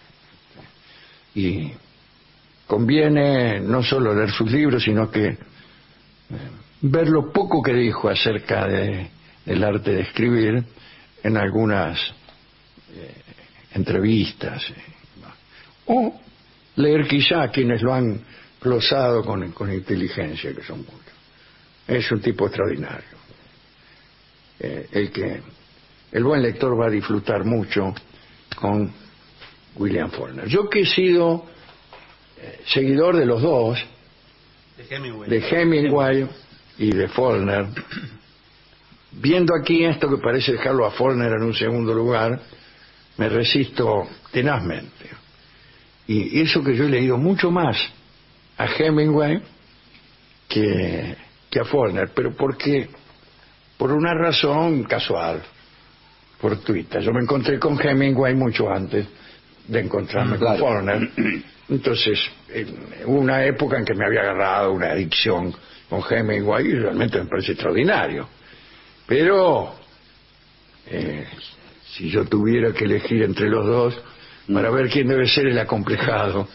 Y conviene no solo leer sus libros, sino que eh, ver lo poco que dijo acerca de, del arte de escribir en algunas eh, entrevistas. Eh, o leer quizá a quienes lo han glosado con, con inteligencia, que son muchos. Es un tipo extraordinario. Eh, el que el buen lector va a disfrutar mucho con William Faulkner. Yo que he sido eh, seguidor de los dos, De Hemingway. de Hemingway y de Faulkner, viendo aquí esto que parece dejarlo a Faulkner en un segundo lugar, me resisto tenazmente. Y eso que yo he leído mucho más a Hemingway que, que a Faulkner, pero porque por una razón casual, fortuita. Yo me encontré con Hemingway mucho antes de encontrarme Claro. con Faulkner. Entonces, en una época en que me había agarrado una adicción con Hemingway, y realmente me parece extraordinario. Pero, eh, si yo tuviera que elegir entre los dos, para ver quién debe ser el acomplejado,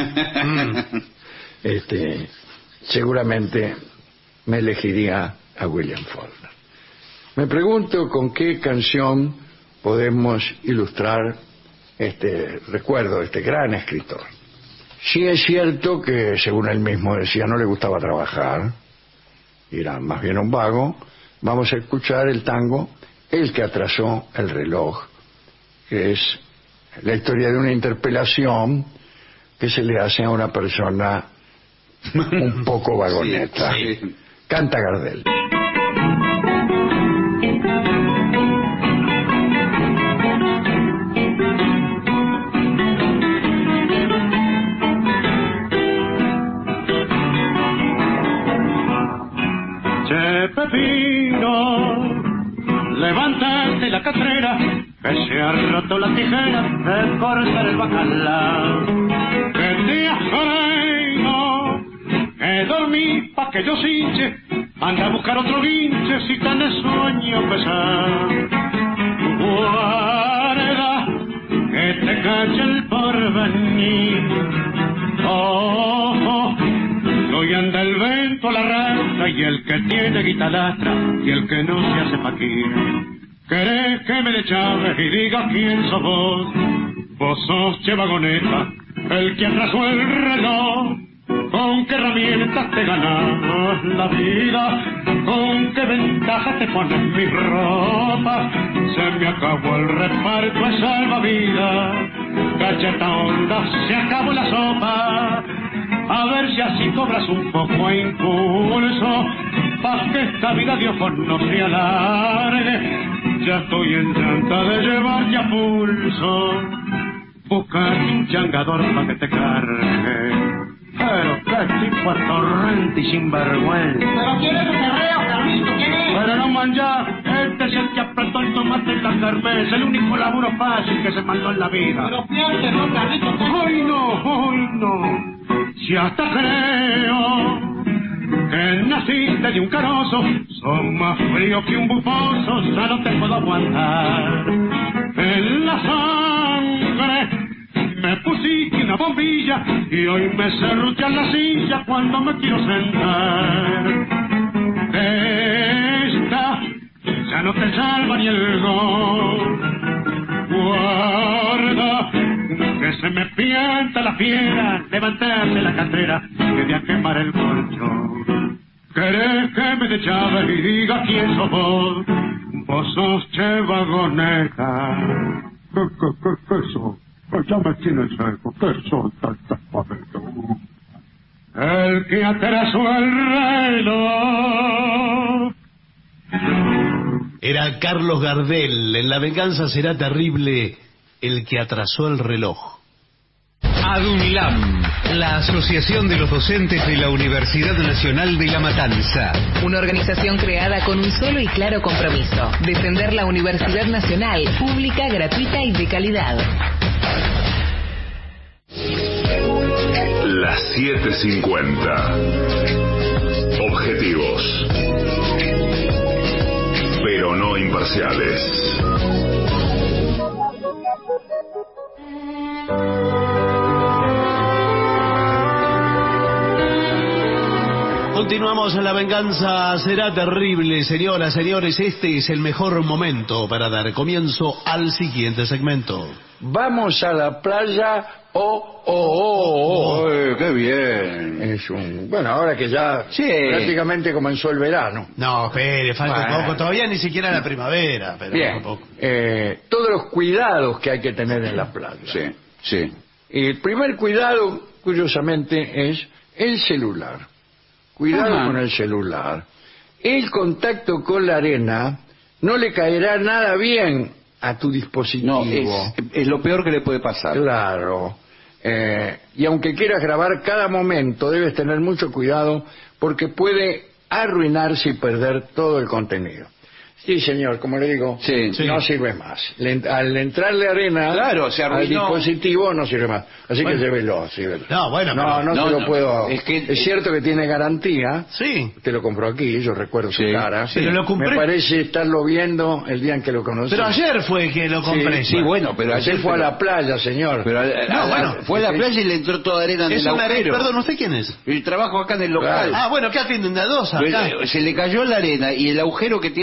este, seguramente me elegiría a William Faulkner. Me pregunto con qué canción podemos ilustrar este recuerdo de este gran escritor. Sí es cierto que, según él mismo decía, no le gustaba trabajar, y era más bien un vago, vamos a escuchar el tango El que atrasó el reloj, que es la historia de una interpelación que se le hace a una persona un poco vagoneta. Sí, sí. Canta Gardel. Che Pepino, levántate la catrera, que se ha roto la tijera de cortar el bacalao. Que te has creído que dormí pa' que yo cinche, anda a buscar otro guinche si tenés sueño pesado. Guarda que te cache el porvenir. Ojo, hoy anda el vento a la raza y el que tiene guitarra y el que no se hace paquín. ¿Querés que me le llames y diga quién sos vos? Vos sos Che Vagoneta, el que atrasó el reloj. ¿Con qué herramientas te ganas la vida? ¿Con qué ventaja te pones mi ropa? Se me acabó el reparto de salvavidas. Cacheta onda, se acabó la sopa. A ver si así cobras un poco de impulso, pa' que esta vida de ojos no se alargue. Ya estoy en llanta de llevar ya pulso. Buscar un changador pa' que te cargue. Pero qué tipo atorrante y sinvergüenza. ¿Pero quién es el terreo, Carlito? ¿Quién es? Pero no manjar, este es el que apretó el tomate en la cerveza, el único laburo fácil que se mandó en la vida. Pero piense, ¿no, Carlito? ¡Ay, no! ¡Ay, no! Si hasta creo que naciste de un carozo, son más frío que un bufoso, ya no te puedo aguantar. En la sangre me pusiste una bombilla y hoy me serrucha en la silla cuando me quiero sentar. Esta ya no te salva ni el gol. Guarda que se me pianta la fiera, levantarse la cartera, que voy a quemar el colchón. ¿Querés que me te llave y diga quién sos vos? Vos sos Che Vagoneta. ¿Qué, qué, qué, qué sos? Ya me tienes algo. ¿Qué sos tanta paveta? El que atrasó el reloj. Era Carlos Gardel, en La venganza será terrible, el que atrasó el reloj. ADUNLAM, la Asociación de los Docentes de la Universidad Nacional de La Matanza. Una organización creada con un solo y claro compromiso: defender la Universidad Nacional, pública, gratuita y de calidad. Las siete cincuenta. Objetivos, pero no imparciales. Continuamos en La venganza será terrible, señoras, señores. Este es el mejor momento para dar comienzo al siguiente segmento. Vamos a la playa. Oh, oh, oh, oh. Ay, qué bien. Es un... Bueno, ahora que ya Sí. prácticamente comenzó el verano. No, espere, falta Bueno. un poco. Todavía ni siquiera la primavera, pero Bien. un poco. Eh, todos los cuidados que hay que tener en la playa. Sí, sí. Y el primer cuidado, curiosamente, es el celular. Cuidado Ajá. con el celular. El contacto con la arena no le caerá nada bien a tu dispositivo. No, es, es lo peor que le puede pasar. Claro. Eh, y aunque quieras grabar cada momento, debes tener mucho cuidado porque puede arruinarse y perder todo el contenido. Sí, señor, como le digo, Sí, sí. no sirve más. Le- al entrarle arena Claro, se al arruinó. dispositivo no sirve más. Así Bueno. que llévelo, llévelo. No, bueno, no, pero- no, no, se lo no. puedo. Es que- cierto que tiene garantía. Sí. Usted lo compró aquí, yo recuerdo su Sí, cara. pero lo compré- Me parece estarlo viendo el día en que lo conocí. Pero ayer fue que lo compré. Sí, bueno, pero Ayer ayer fue a pero- la playa, señor. Pero, eh, No, a- bueno, fue a la sí. playa y le entró toda arena en Es el una arena. agujero. Perdón, ¿usted quién es? Y trabajo acá en el local. Ah, bueno, ¿qué atienden de a dos acá? Pero, eh, se le cayó la arena y el agujero que tiene para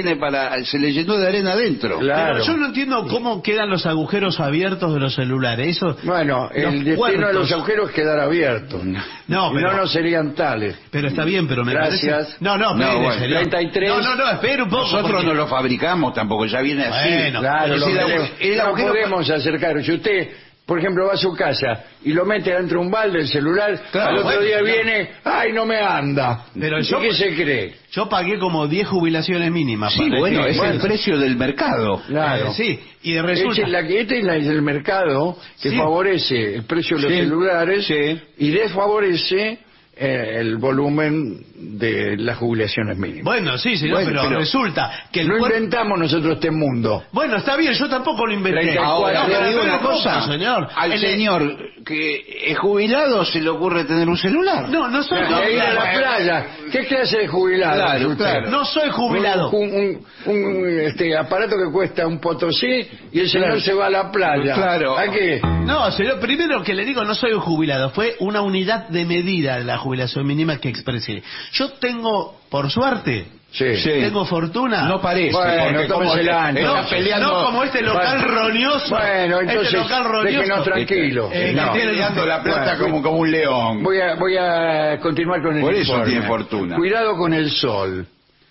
la, se le llenó de arena adentro. Claro. Pero yo no entiendo cómo quedan los agujeros abiertos de los celulares. Eso, Bueno, el los destino puertos. de los agujeros es quedar abiertos. No, Y pero- no, no serían tales. Pero está bien, pero me Gracias. parece... No, no, No, espere, bueno, señor. treinta y tres. No, no, no, espere un poco. Nosotros porque- no lo fabricamos tampoco, ya viene así. Bueno, Claro, Es lo el agu- podemos- el no agujero- podemos acercar. Si usted, por ejemplo, va a su casa y lo mete dentro de un balde el celular, Claro, al otro bueno, día claro. viene, ¡ay, no me anda! Pero ¿Y yo- qué se cree? Yo pagué como diez jubilaciones mínimas. Sí, para bueno, que- es el precio del mercado. Claro. Eh, sí, y resulta... Esta es la, esta es la del mercado que Sí. favorece el precio de los Sí. celulares Sí. y desfavorece eh, el volumen de las jubilaciones mínimas. Bueno, sí, señor, Bueno, pero, pero resulta que el no cuerpo... inventamos nosotros este mundo. Bueno, está bien, yo tampoco lo inventé. treinta y cuatro. Ahora, No, le pero digo no una me cosa, gusta, señor. al El- señor que es jubilado se le ocurre tener un celular. No, no soy De ir a jubilado. la playa. ¿Qué clase de jubilado? Claro, es usted? claro. No soy jubilado. Un, un- un- un, este, aparato que cuesta un potosí y el señor se va a la playa. Claro. ¿A qué? No, señor, primero que le digo, no soy un jubilado. Fue una unidad de medida de la jubilación mínima que expresé. Yo tengo, por suerte, Sí. Sí. tengo fortuna. No parece, Bueno, porque tómese como el ancho. está No, peleando, no como este local Bueno. roñoso. Bueno, Este entonces, local roñoso. déjenos tranquilos. Eh, está No. que tiene- peleando la plata Bueno, como, como un león. Voy a, voy a continuar con el Por eso informe. tiene fortuna. Cuidado con el sol.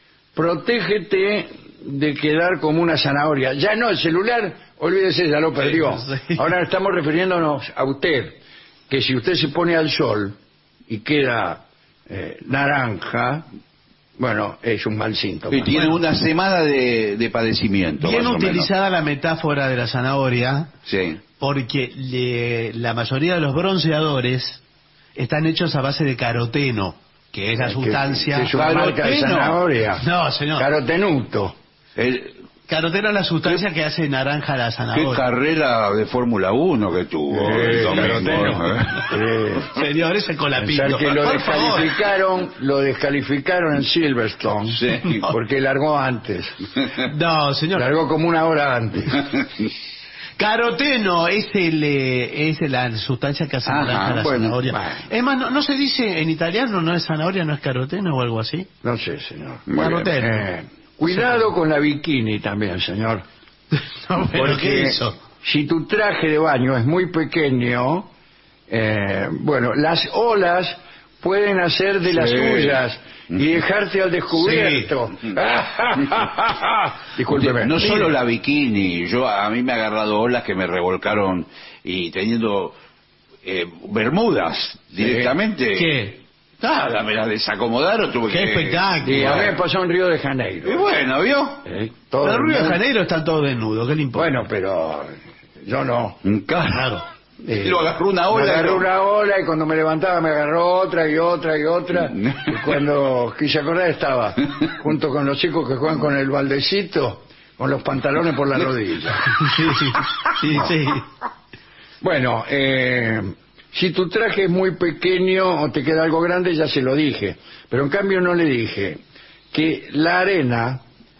Protégete de quedar como una zanahoria. Ya no, el celular, olvídese, ya lo perdió. Sí. Ahora estamos refiriéndonos a usted, que si usted se pone al sol y queda eh, naranja, bueno, es un mal síntoma. Y tiene una semana de, de padecimiento. Bien más o menos. utilizada la metáfora de la zanahoria, Sí. porque le- la mayoría de los bronceadores están hechos a base de caroteno, que es la Que- sustancia... que es una marca de Caroteno. zanahoria. No, señor. Carotenuto. El- Caroteno es la sustancia que hace naranja la qué zanahoria. carrera de Fórmula uno que tuvo el Eh, domingo. caroteno. ¿eh? Eh, Señor, ese colapito. Pensar que lo Por favor. descalificaron, lo descalificaron en Silverstone, Sí. porque largó antes, No, señor. largó como una hora antes. Caroteno es el eh, es la sustancia que hace Ajá, naranja la bueno, zanahoria. bueno. Es más, no, no se dice en italiano, no es zanahoria, no es caroteno o algo así. No sé, señor. Muy bien. Caroteno. Eh, cuidado con la bikini también, señor, No, pero ¿qué porque hizo? si tu traje de baño es muy pequeño, eh, bueno, las olas pueden hacer de las Sí. tuyas y dejarte al descubierto. Discúlpeme. No solo la bikini, yo a mí me ha agarrado olas que me revolcaron y teniendo eh, bermudas directamente. ¿Qué? Nada, me las desacomodaron, tuve ¡Qué que... espectáculo! Y a mí me pasó en Río de Janeiro. Y bueno, ¿vio? Eh, todo Pero el en Río de mundo- Janeiro están todos desnudos, ¿qué le importa? Bueno, pero yo no. Claro. Eh, Lo agarró una ola. Me agarró ¿no? una ola y cuando me levantaba me agarró otra y otra y otra. Y cuando quise acordar estaba junto con los chicos que juegan con el baldecito, con los pantalones por la rodilla. Sí, sí, sí, sí. Bueno, eh, si tu traje es muy pequeño o te queda algo grande, ya se lo dije. Pero en cambio no le dije que la arena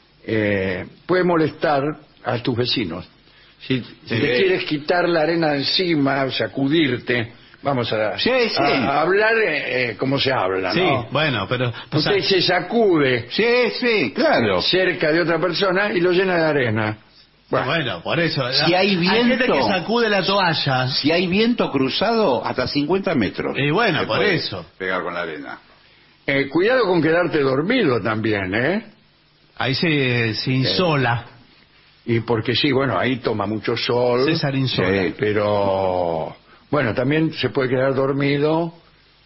eh, puede molestar a tus vecinos. Si Sí. te quieres quitar la arena de encima, sacudirte, vamos a, Sí, sí. a- a hablar eh, eh, como se habla, Sí, ¿no? bueno, pero... o sea, Usted se sacude Sí, sí, claro. cerca de otra persona y lo llena de arena. Bueno, bueno, por eso. Si la- hay gente viento- que sacude la toalla. Si hay viento cruzado, hasta cincuenta metros. Y bueno, Se por puede eso. Pegar con la arena. eh, cuidado con quedarte dormido también, ¿eh? Ahí se, se insola. Y porque sí, bueno, ahí toma mucho sol. César insola. Sí, pero bueno, también se puede quedar dormido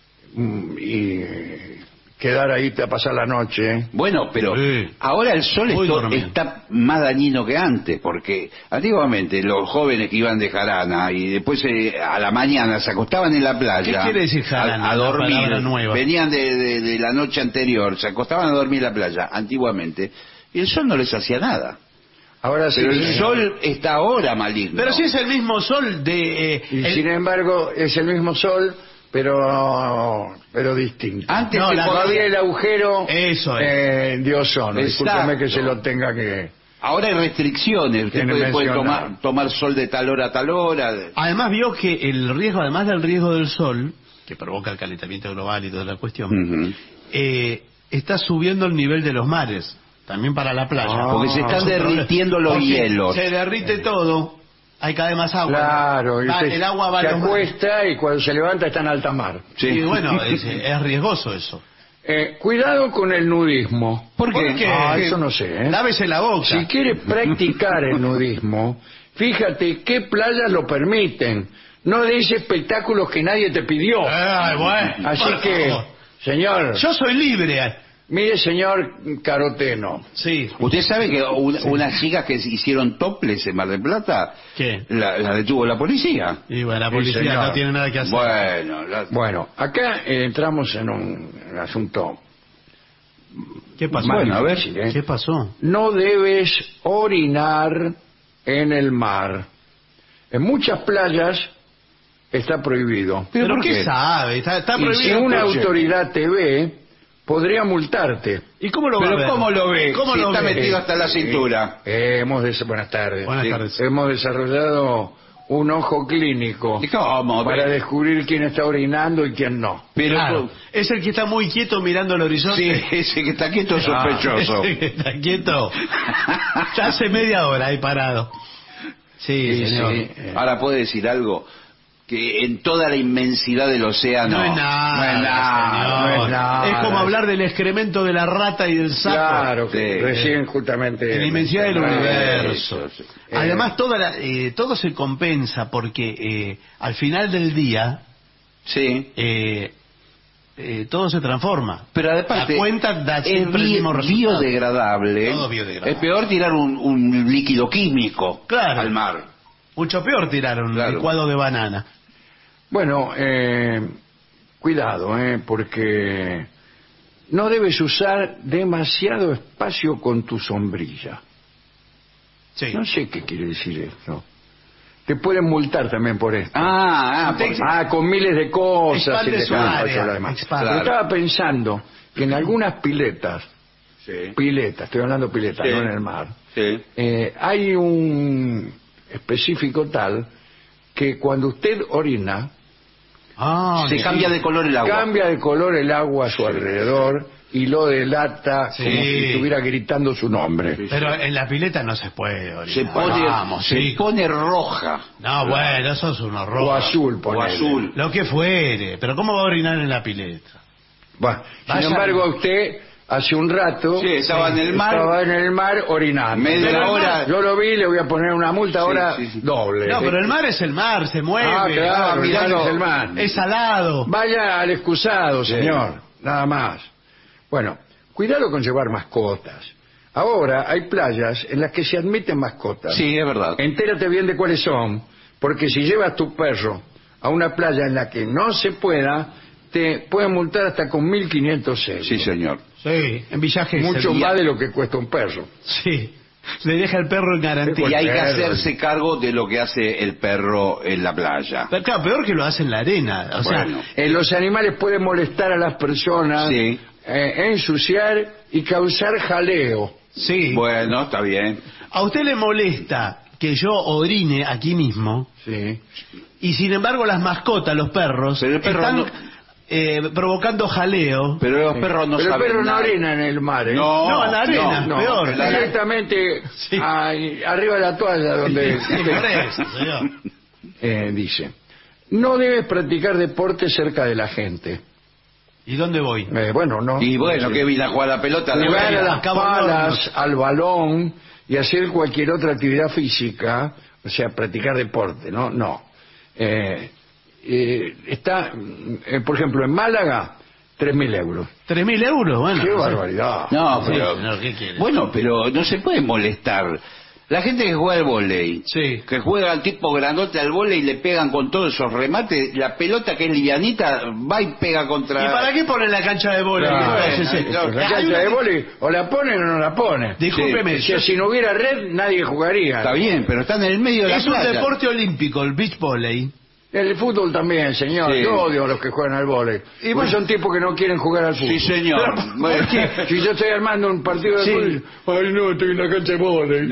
mm, y quedar ahí a pasar la noche. Bueno, pero Sí. ahora el sol Muy esto- dormido. está más dañino que antes, porque antiguamente los jóvenes que iban de jarana y después eh, a la mañana se acostaban en la playa. ¿Qué quiere decir jarana? A, a Una dormir. palabra nueva. Venían de, de- de la noche anterior, se acostaban a dormir en la playa, antiguamente, y el sol no les hacía nada. Ahora sí. Pero el sol está ahora maligno. Pero si es el mismo sol de... eh, Y el- sin embargo, es el mismo sol, pero pero distinto. Antes No, se la- podía- Todavía el agujero Eso es. eh, de ozono. Discúlpeme Exacto. que se lo tenga que... Ahora hay restricciones. Usted Tiene puede, puede mencionado. tomar, tomar sol de tal hora a tal hora. Además vio que el riesgo, además del riesgo del sol, que provoca el calentamiento global y toda la cuestión, Ujú. eh, está subiendo el nivel de los mares. también para la playa. Ah, Porque se están derritiendo los Porque hielos. se derrite todo, hay cada vez más agua. Claro, y Va- usted el agua va a se los mares. acuesta y cuando se levanta está en alta mar. Sí. Y bueno, es, es riesgoso eso. Eh, cuidado con el nudismo. ¿Por qué? ¿Por qué? Ah, eso no sé, ¿eh? Lávese la boca. Si quiere practicar el nudismo, fíjate qué playas lo permiten. No de ese espectáculos que nadie te pidió. Ay, bueno, Así por que, favor. señor, Yo soy libre. mire, señor Caroteno. Sí. ¿Usted sabe que un- unas chicas que se hicieron topless en Mar del Plata, ¿Qué? la, la detuvo la policía? Y bueno, la Sí, policía señor. no tiene nada que hacer. Bueno, la- Bueno, acá eh, entramos en un, en un asunto. ¿Qué pasó? Bueno, a ver. difícil, ¿eh? ¿Qué pasó? No debes orinar en el mar. En muchas playas está prohibido. ¿Pero, por qué, qué? sabe? Está, está Y si prohibido. una Escuche. autoridad te ve, podría multarte. ¿Y cómo lo va a Pero ver? ¿cómo lo ve? ¿Cómo Si lo está ve? metido hasta la cintura. Eh, hemos des- Buenas tardes. Buenas Sí. tardes. Hemos desarrollado un ojo clínico ¿Y cómo? para Pero- descubrir quién está orinando y quién no. Pero Claro, es el que está muy quieto mirando el horizonte. sí, ese que está quieto es sospechoso. Ese que está quieto. Ya hace media hora ahí parado. Sí, Sí, señor. sí. Eh, Ahora puede decir algo, que en toda la inmensidad del océano No es nada, no es nada, señor. no es nada. Es como hablar del excremento de la rata y del sapo. Claro, que Sí. recién justamente... En la inmensidad del Ah, universo. eso, sí. Además, toda la- eh, todo se compensa porque eh, al final del día Sí. eh, eh, todo se transforma. Pero aparte, la cuenta da es siempre el bi- mismo resultado. biodegradable. Todo biodegradable. Es peor tirar un, un líquido químico Claro. al mar. Mucho peor tiraron Claro. un licuado de banana. Bueno, eh, cuidado, eh, porque no debes usar demasiado espacio con tu sombrilla. Sí. No sé qué quiere decir esto. Te pueden multar también por esto. Ah, ah, Usted- porque- Ah, con miles de cosas. Expande y de su campo, área, todo lo demás. expande. Pero estaba pensando que en algunas piletas, sí, piletas, estoy hablando piletas, Sí. no en el mar, sí. eh, hay un específico tal que cuando usted orina, Ah, Se sí. cambia de color el agua. cambia de color el agua a su alrededor y lo delata Sí. como si estuviera gritando su nombre. Pero en la pileta no se puede orinar. Se pone, Vamos, se sí. pone roja. No, bueno, eso es un horror. O azul, O ponele. azul. Lo que fuere. Pero ¿cómo va a orinar en la pileta? Bueno, sin Vaya- embargo, usted hace un rato Sí, estaba en el mar. estaba en el mar orinando. Media Pero hora. Yo lo vi, le voy a poner una multa ahora sí, sí. doble. No, pero el mar es el mar, se mueve. Ah, claro, el mirando- mar es el mar. Es salado. Vaya al excusado, señor. Nada más. Bueno, cuidado con llevar mascotas. Ahora hay playas en las que se admiten mascotas. Sí, es verdad. Entérate bien de cuáles son, porque si llevas tu perro a una playa en la que no se pueda, te pueden multar hasta con mil quinientos euros. Sí, señor. Sí, en villaje. Mucho se- más de lo que cuesta un perro. Sí. Le deja el perro en garantía. Y hay que perro. hacerse cargo de lo que hace el perro en la playa. Pero claro, peor que lo hace en la arena. O sea, Bueno. Eh, los animales pueden molestar a las personas, Sí. eh, ensuciar y causar jaleo. sí. Bueno, está bien. A usted le molesta que yo orine aquí mismo Sí. y sin embargo las mascotas, los perros, Pero el perro están no- eh, provocando jaleo. Pero los perros no Pero el saben perro no nada. orina en el mar, ¿eh? No, No, en la arena, no, peor. en la- Directamente Sí. ahí, arriba de la toalla donde Sí, por eso, señor. eh, dice, no debes practicar deporte cerca de la gente. ¿Y dónde voy? Eh, bueno, no. Y bueno, que vine a jugar a la pelota. de Jugar a verdad. las Cabo palas, Hornos. al balón y hacer cualquier otra actividad física, o sea, practicar deporte, ¿no? No. Eh, eh, está, eh, por ejemplo, en Málaga, tres mil euros. ¿Tres mil euros? Bueno. ¡Qué sí. barbaridad! No, Sí, pero... señor, ¿qué quiere? Bueno, pero no se puede molestar. La gente que juega al vóley, Sí. que juega al tipo grandote al vóley y le pegan con todos esos remates, la pelota que es livianita va y pega contra... ¿Y para qué ponen la cancha de bola? Claro, Entonces, eh, eh, la hay cancha una- de vóley, o la ponen o no la ponen. Discúlpeme, Si, yo- si no hubiera red, nadie jugaría. Está bien, pero está en el medio de la es un playa. deporte olímpico, el beach volley. El fútbol también, señor. Sí. Yo odio a los que juegan al vóley. Y Porque bueno. son tipos que no quieren jugar al fútbol. Sí, señor. Pero, Bueno. ¿por qué? Si yo estoy armando un partido de Sí. fútbol, ay no, estoy en la cancha de vóley.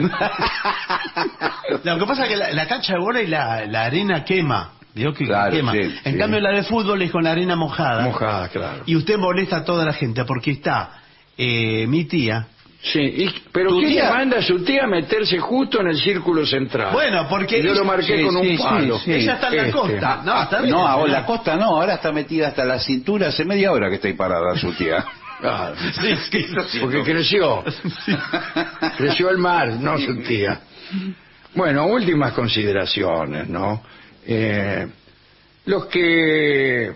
Lo que pasa es que la, la cancha de bola la, la arena quema. Digo que Claro, quema. sí, en sí. cambio la de fútbol es con la arena mojada. Mojada, claro. Y usted molesta a toda la gente porque está eh, mi tía Sí, y- pero Tu ¿quién tía- le manda a su tía a meterse justo en el círculo central? Bueno, porque yo lo marqué sí, con sí, un sí, palo. sí. ella está en la Este. costa. No, está bien. No, a ¿no? la costa no, ahora está metida hasta la cintura, hace media hora que estoy parada su tía. Claro, Sí, sí, sí. porque creció. Creció el mar, no su tía. Bueno, últimas consideraciones, ¿no? Eh, los que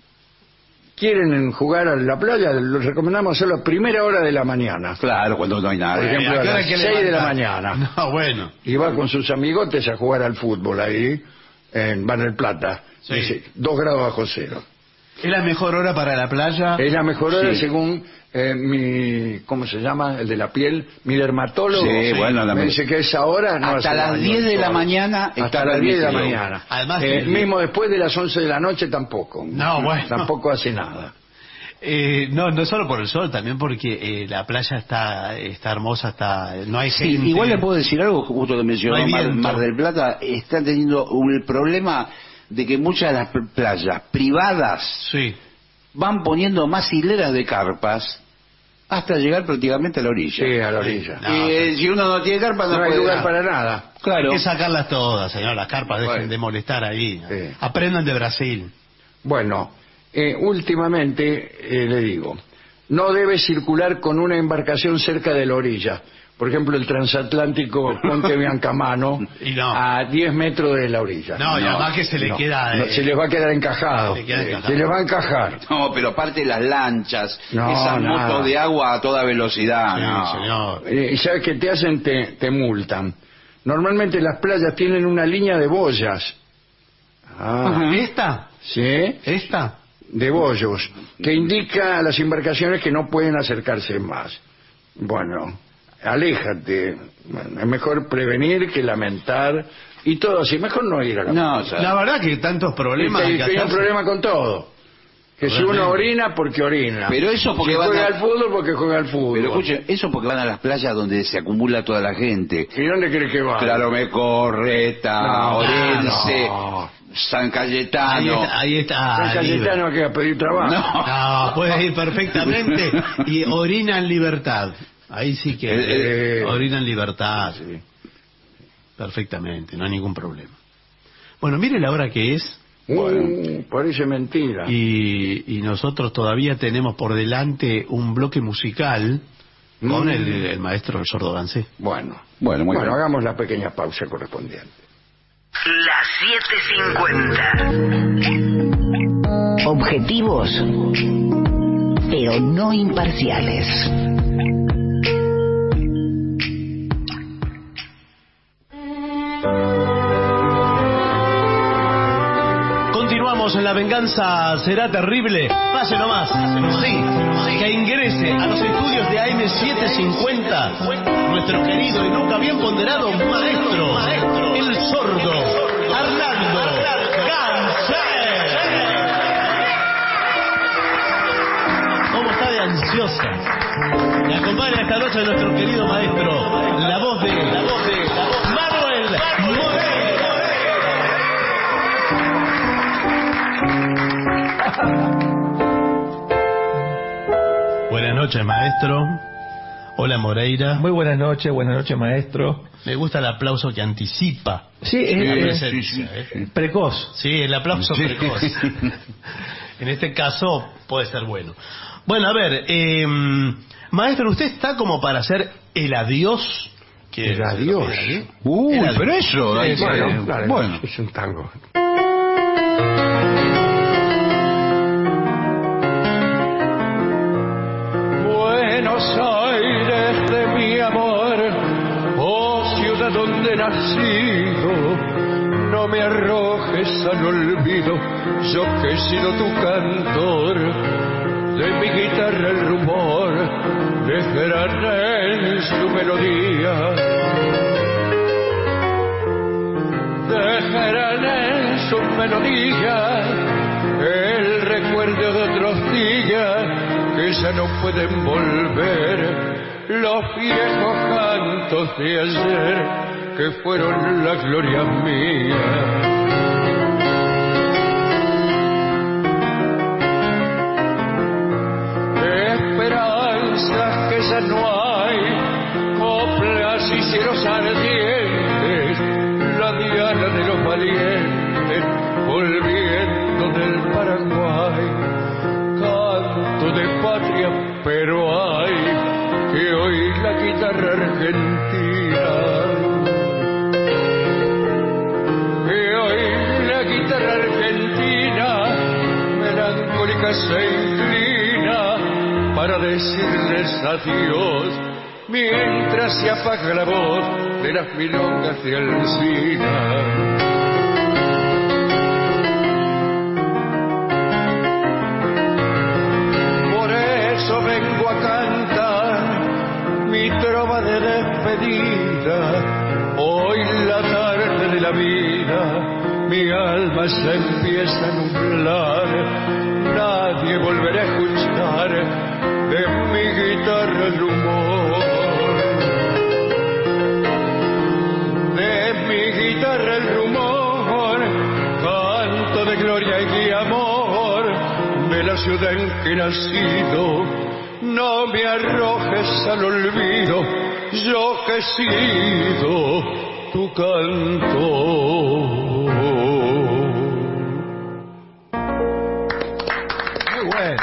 quieren jugar a la playa, los recomendamos hacerlo a primera hora de la mañana. Claro, cuando no hay nada. Por ejemplo, ¿a a qué hora las que seis de la levanta? mañana. No, bueno. Y va con sus amigotes a jugar al fútbol ahí, en Mar del Plata. Sí. Dice, dos grados bajo cero. ¿Es la mejor hora para la playa? Es la mejor hora Sí. según eh, mi, ¿cómo se llama? El de la piel, mi dermatólogo. Sí, bueno, la me me- dice que a esa hora no Hasta hace las daño diez de el la sol. mañana Hasta está las diez de la permitido. mañana. Además, Eh, sí. mismo después de las once de la noche tampoco. No, bueno. Tampoco hace nada. Eh, no, no solo por el sol, también porque eh, la playa está está hermosa, está no hay Sí, gente. igual le puedo decir algo, justo que mencionó No hay Mar, viento. Mar del Plata, está teniendo un- el problema de que muchas de las pl- playas privadas Sí. van poniendo más hileras de carpas hasta llegar prácticamente a la orilla. Sí, a la orilla. No, y eh, si uno no tiene carpa no, No hay puede lugar ir. para nada. Claro. Hay que sacarlas todas, señor. Las carpas dejen Bueno. de molestar ahí. Sí. Aprendan de Brasil. Bueno, eh, últimamente eh, le digo, no debe circular con una embarcación cerca de la orilla. Por ejemplo, el transatlántico Ponte Biancamano Y no. a diez metros de la orilla. No, y además que se le no, queda, no, eh, se les va a quedar encajado. se le queda Eh, encajado. Se les va a encajar. No, pero aparte las lanchas, No, esas nada. motos de agua a toda velocidad. Sí, no. señor. Eh, ¿Y sabes qué te hacen? Te, te multan. Normalmente las playas tienen una línea de boyas. Ah, ¿Esta? ¿sí? ¿Esta? De bollos, que indica a las embarcaciones que no pueden acercarse más. Bueno, aléjate. Bueno, es mejor prevenir que lamentar y todo así. Mejor no ir a la No, o sea, La verdad que tantos problemas Hay hay que hay un hacerse. problema con todo. Que si uno orina, porque orina. Pero eso porque si van juega a- al fútbol, porque juega al fútbol. pero escuchen, eso porque van a las playas donde se acumula toda la gente. ¿Y dónde crees que va? Claro, me Correta, No, Orense, no. San Ahí Cayetano. está, ahí está. San Cayetano que a pedir trabajo. No. No, puedes ir perfectamente y orina en libertad. Ahí sí que Eh, eh. orina en libertad. Perfectamente, no hay ningún problema. Bueno, mire la hora que es Uh, parece mentira. y, y nosotros todavía tenemos por delante un bloque musical con Mm. el, el maestro del sordo Gansé. Bueno, Bueno, muy bueno, bien. hagamos la pequeña pausa correspondiente. Las siete cincuenta. Objetivos, pero no imparciales. Continuamos en La Venganza Será Terrible. Pase nomás. Sí, que ingrese a los estudios de A M setecientos cincuenta nuestro querido y nunca bien ponderado maestro, el sordo, Arnaldo Gansé. ¿Cómo está de ansiosa? Me acompaña esta noche nuestro querido maestro, la voz de, la voz de, la voz Manuel Moreira. Buenas noches, maestro. Hola, Moreira. Muy buenas noches, buenas noches, maestro. Me gusta el aplauso que anticipa Sí, es, la es- presencia. ¿eh? precoz. Sí, el aplauso Sí. precoz. En este caso puede ser bueno. Bueno, a ver, eh, maestro, ¿usted está como para hacer el adiós? Que El adiós. Uy, El adiós. pero eso, hay que- Bueno, claro, bueno. es un tango. Buenos Aires de mi amor, oh ciudad donde he nacido, no me arrojes al olvido, yo que he sido tu cantor, de mi guitarra el rumor, dejarán en su melodía, dejarán en su melodía el recuerdo de otros días que ya no pueden volver, los viejos cantos de ayer que fueron la gloria mía. Esperanzas que ya no hay, pero hay que oír la guitarra argentina, que oír la guitarra argentina, melancólica se inclina para decirles adiós, mientras se apaga la voz de las milongas de Alsina. Vengo a cantar mi trova de despedida. Hoy la tarde de la vida mi alma se empieza a nublar. Nadie volverá a escuchar de mi guitarra el rumor, de mi guitarra el rumor, canto de gloria y de amor de la ciudad en que he nacido. No me arrojes al olvido, yo que he sido tu canto. Muy bueno.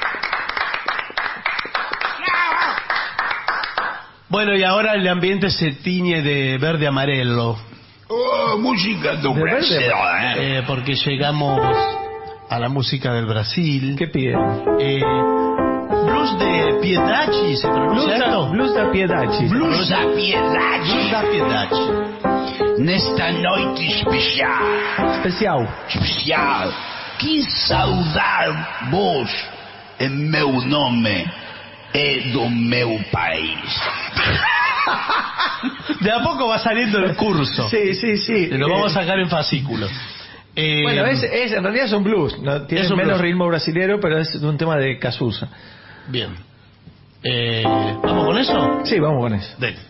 Bueno, y ahora el ambiente se tiñe de verde amarelo. Oh, música do De Brasil, verde, eh, porque llegamos a la música del Brasil. ¿Qué pide? Eh, blues de Piedade, ¿se pronuncia Blues da, esto? blues da Piedade. Blues da Piedade. Blues da Piedade. Nesta noite especial. Especial. Especial. Que saudar vos é meu nome e do meu país. De a poco va saliendo el curso. Sí, sí, sí. Lo Eh, vamos a sacar en fascículos. Eh, Bueno, es, es, en realidad es un blues. ¿no? Tiene Es un menos blues. ritmo brasilero, pero es un tema de Cazuza. Bien. Eh, ¿Vamos con eso? Sí, vamos con eso. Dele.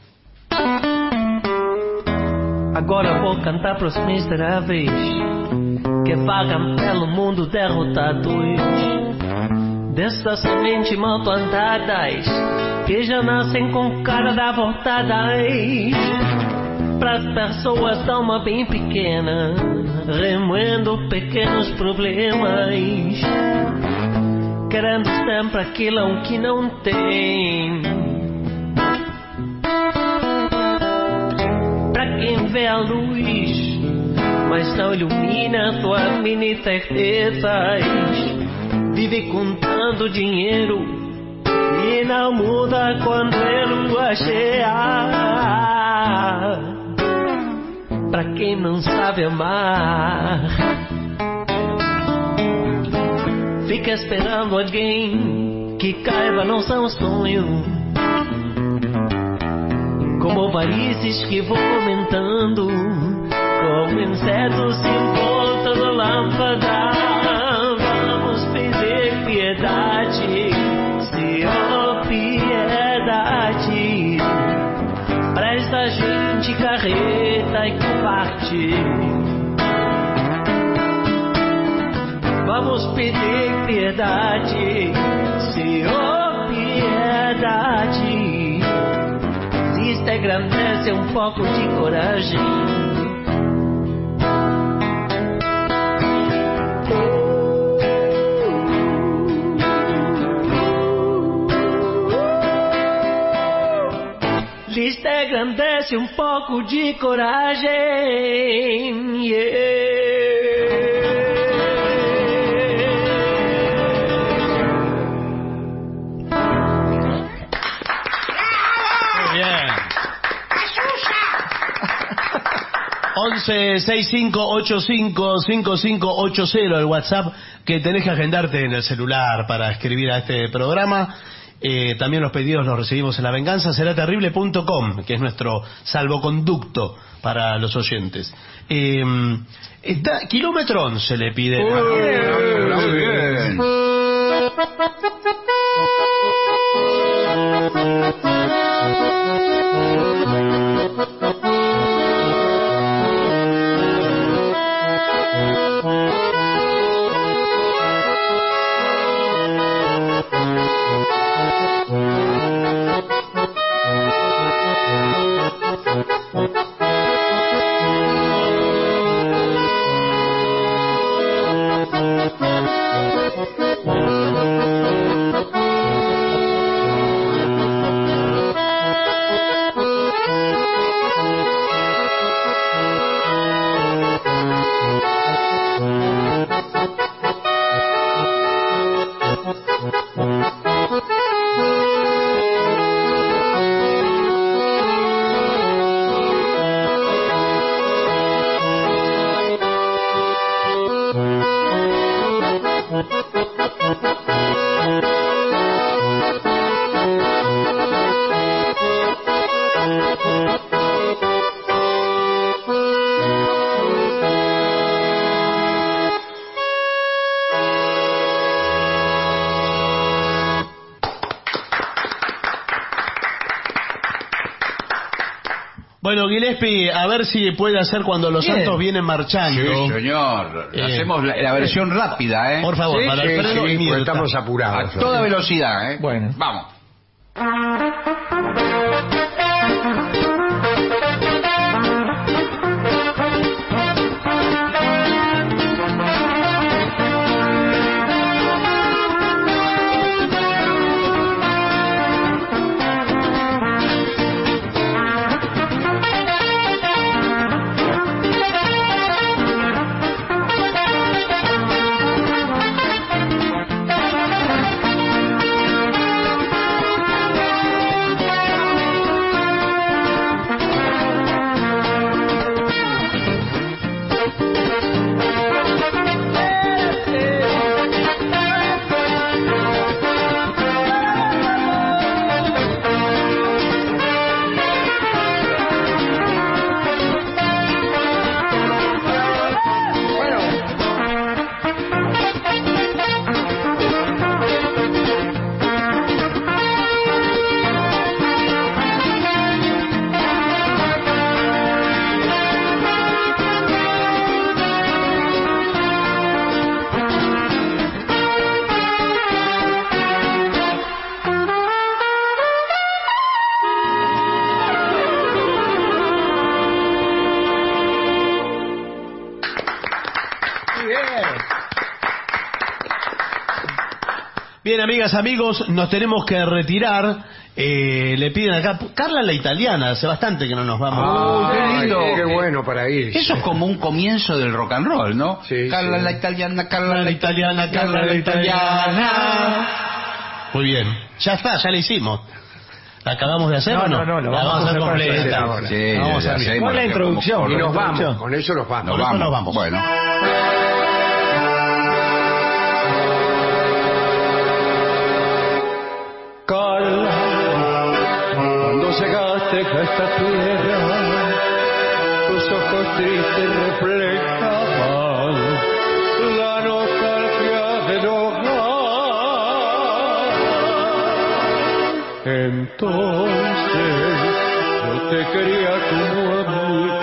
Agora vou cantar pros miseráveis que vagam pelo mundo derrotados, dessas sementes mal plantadas que já nascem com cara da voltadas, pras pessoas da alma bem pequena, remoendo pequenos problemas, querendo sempre aquilo que não tem. Pra quem vê a luz, mas não ilumina suas mini certezas, vive contando dinheiro e não muda quando é lua cheia. Pra quem não sabe amar, fica esperando alguém que caiba no seu sonho, como varizes que vão aumentando, como insetos em volta da lâmpada. Vamos pedir piedade, Senhor, piedade, pra esta gente carreta e covarde. Vamos pedir piedade, Senhor, piedade. Isto engrandece um pouco de coragem. Isto engrandece um pouco de coragem. Yeah. once sesenta y cinco ochenta y cinco cincuenta y cinco ochenta, el WhatsApp que tenés que agendarte en el celular para escribir a este programa. Eh, también los pedidos los recibimos en la venganza será terrible punto com, que es nuestro salvoconducto para los oyentes. Eh, está, kilómetro once le pide. Muy bien. Bueno, Gillespie, a ver si puede hacer cuando los Bien. santos vienen marchando. Sí, señor. Eh, Hacemos la, la versión rápida, ¿eh? Por favor, Sí, para sí, Alfredo sí, y porque Mirta. estamos apurados. A toda velocidad, ¿eh? Bueno. Vamos. Bien, amigas, amigos, nos tenemos que retirar. Eh, le piden acá, Carla la italiana, hace bastante que no nos vamos. Ah, qué lindo. Ay, qué bueno para ir. Eso es como un comienzo del rock and roll, ¿no? Sí, Carla sí. la italiana, Carla Carla la la italiana, Carla la italiana. Muy bien, ya está, ya la hicimos. ¿La acabamos de hacer No, o no? no, no, lo la vamos a hacer completa. perfecta. ahora. Sí, La vamos ya a hacer bien. hacemos Con la que introducción. como- Y nos Con la vamos, introducción. con eso nos vamos. Nos Con eso vamos. nos vamos. Bueno. Carla, cuando llegaste a esta tierra, tus ojos tristes reflejaban la nostalgia del hogar. Entonces yo te quería como amigo.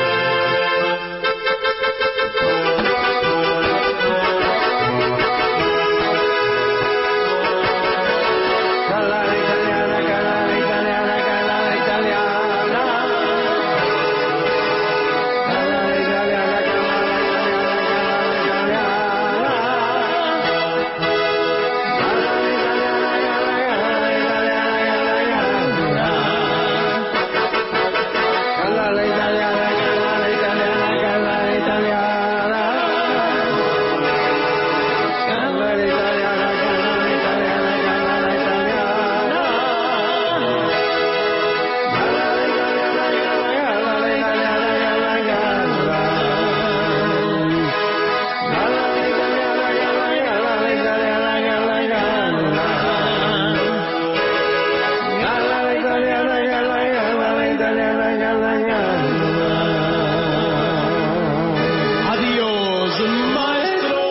Adiós, maestro.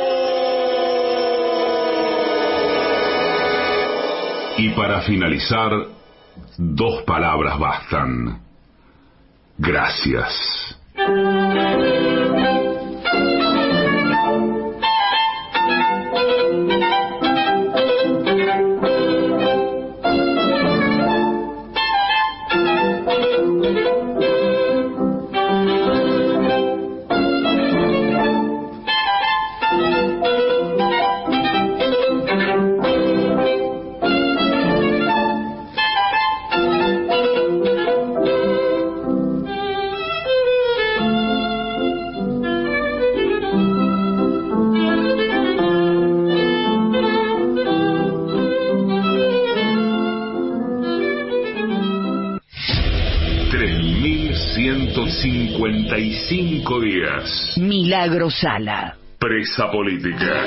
Y para finalizar, dos palabras bastan. Gracias. tres mil ciento cincuenta y cinco días. Milagro Sala. Presa política.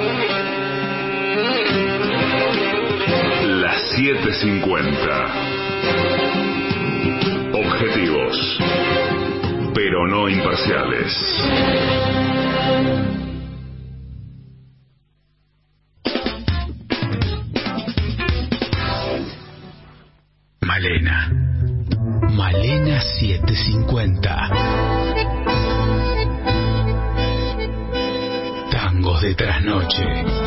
Las siete cincuenta. Objetivos, pero no imparciales. Malena. Malena las siete cincuenta. Tangos de trasnoche.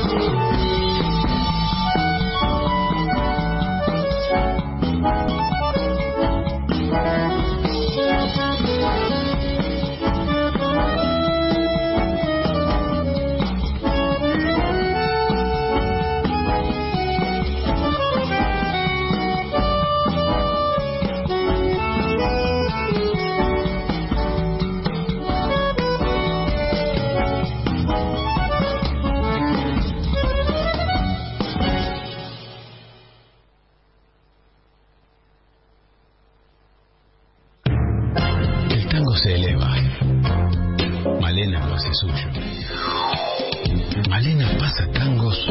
Se eleva. Malena lo hace suyo. Malena pasa tangos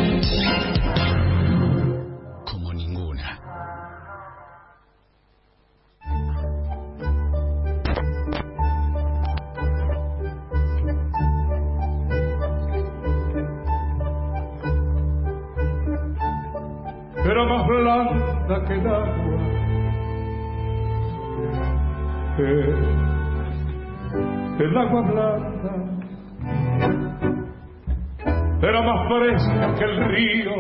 como ninguna. Era más blanda que el agua. Eh. El agua blanda era más fresca que el río,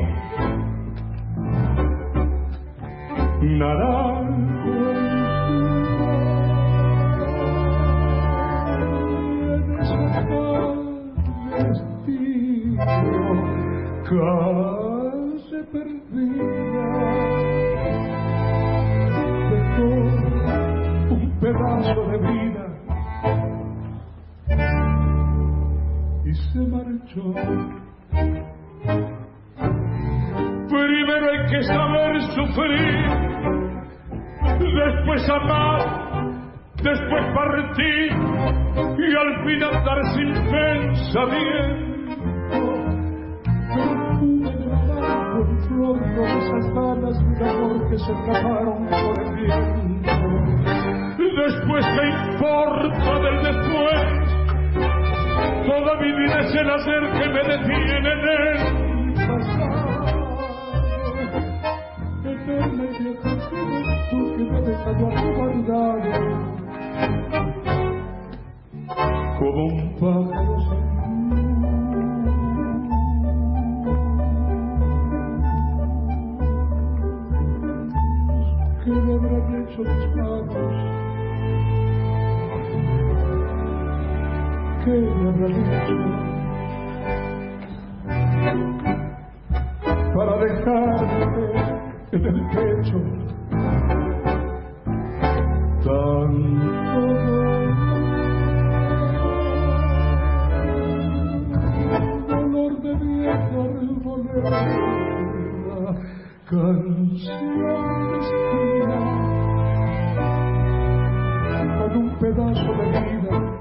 naranjo en esa destino, calle perdida, dejó un pedazo de vida y se marchó. Primero hay que saber sufrir, después amar, después partir y al fin andar sin pensamiento. Pero pude grabar con flor esas ganas de un amor que se escaparon por el viento. Después, ¿qué importa del después? Toda mi vida es el hacer que me detiene en el pasado. Eterna y vieja juventud que me deja yo guardado como un pájaro sin luz. ¿Qué le habrán hecho mis manos? ¿Qué me habrán hecho para dejarme en el pecho tanto dolor de vieja arboleda, canción esquina con un pedazo de vida?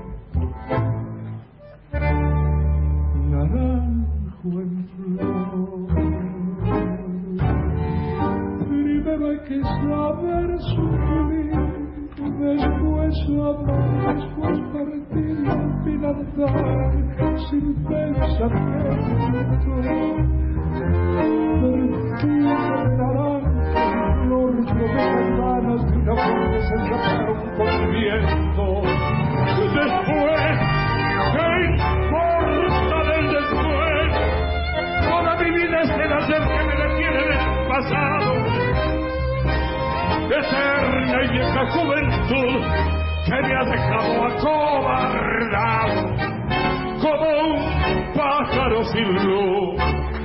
Naranjo en flor. Primero hay que saber sufrir, después amar, después partir y al fin andar sin pensamiento. Perfume de naranja en flor, promesas vanas de un amor que se escaparon con el viento. Después, ¿qué importa del después? Toda mi vida es el hacer que me detiene en el pasado. Eterna y vieja juventud que me ha dejado acobardado como un pájaro sin luz.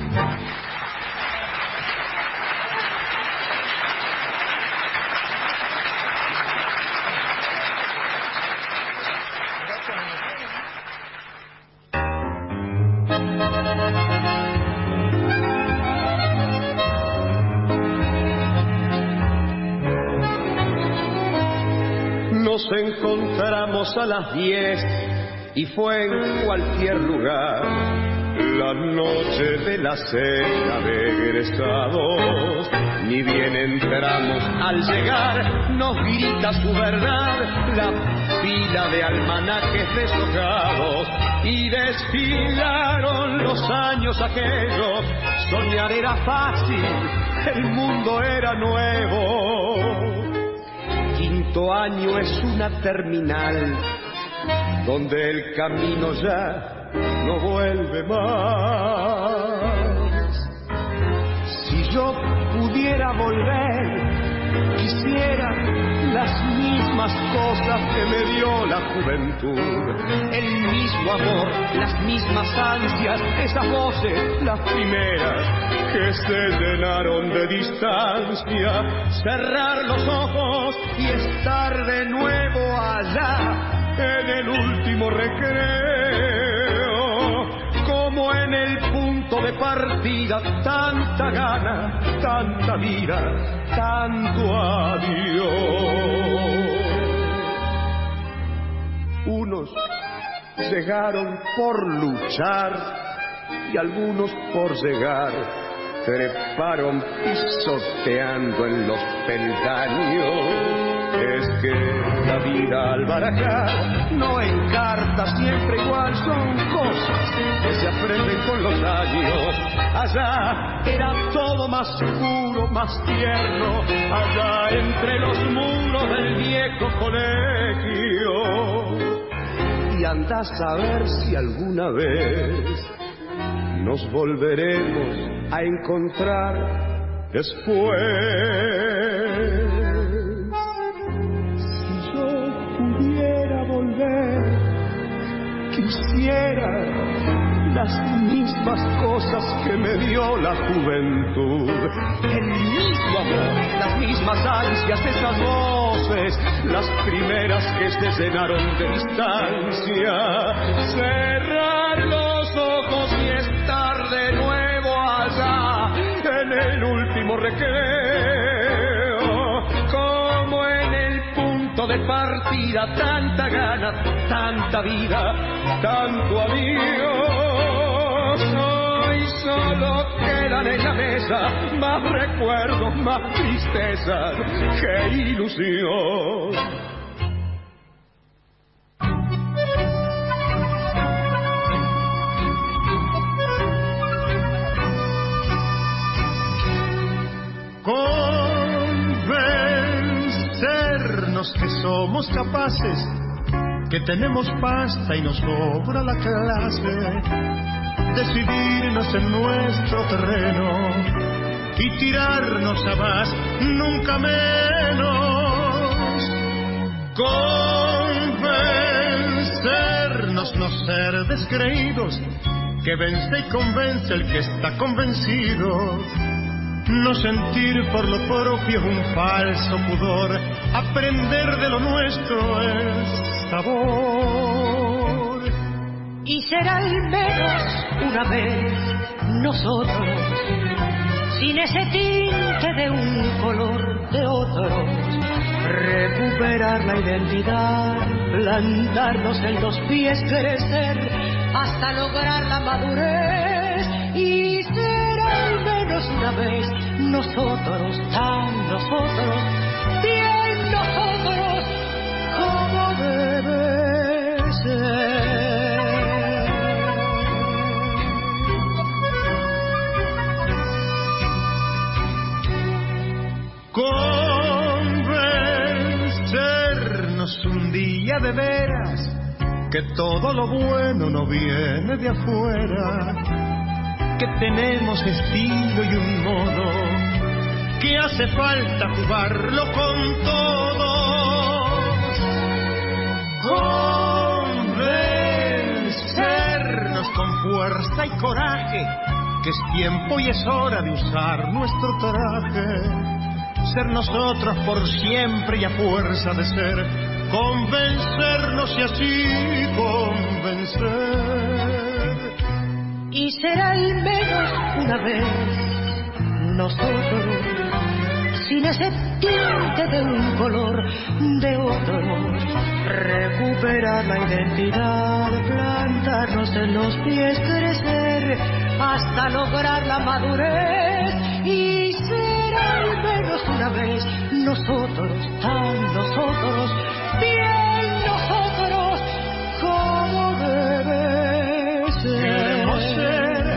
Nos encontramos a las diez y fue en cualquier lugar la noche de la cena de egresados. Ni bien entramos, al llegar nos grita su verdad la fila de almanaques deshojados y desfilaron los años aquellos. Soñar era fácil, el mundo era nuevo. quinto año es una terminal donde el camino ya no vuelve más. Si yo pudiera volver, quisiera las mismas cosas que me dio la juventud, el mismo amor, las mismas ansias, esas voces, las primeras que se llenaron de distancia, cerrar los ojos y estar de nuevo allá en el último recreo, como en el punto de partida, tanta gana, tanta vida, tanto adiós. Unos llegaron por luchar y algunos por llegar, treparon pisoteando en los peldaños. Es que la vida al barajar no encarta siempre igual, son cosas que se aprenden con los años. Allá era todo más puro, más tierno, allá entre los muros del viejo colegio. Y andás a ver si alguna vez nos volveremos a encontrar después. Quisiera las mismas cosas que me dio la juventud, el mismo amor, las mismas ansias, esas voces, las primeras que se llenaron de distancia, cerrar los ojos y estar de nuevo allá en el último recreo, como en el punto de partida, tanta gana, tanta vida, tanto adiós. Hoy solo quedan en la mesa más recuerdos, más tristezas que ilusión. Convencernos que somos capaces, que tenemos pasta y nos sobra la clase, decidirnos en nuestro terreno y tirarnos a más, nunca menos. Convencernos, no ser descreídos, que vence y convence el que está convencido. No sentir por lo propio un falso pudor, aprender de lo nuestro es sabor. Y será al menos una vez nosotros, sin ese tinte de un color de otros, recuperar la identidad, plantarnos en los pies, crecer hasta lograr la madurez. Y será al menos una vez nosotros, tan nosotros, bien nosotros, como debe ser. Convencernos un día de veras que todo lo bueno no viene de afuera, que tenemos estilo y un modo, que hace falta jugarlo con todos. Convencernos con fuerza y coraje que es tiempo y es hora de usar nuestro traje, ser nosotros por siempre y a fuerza de ser, convencernos y así convencer. Y será al menos una vez nosotros, sin ese tinte de un color de otro, recuperar la identidad, plantarnos en los pies, crecer hasta lograr la madurez. Y será al menos una vez nosotros, tan nosotros, bien nosotros, como debe ser. Queremos ser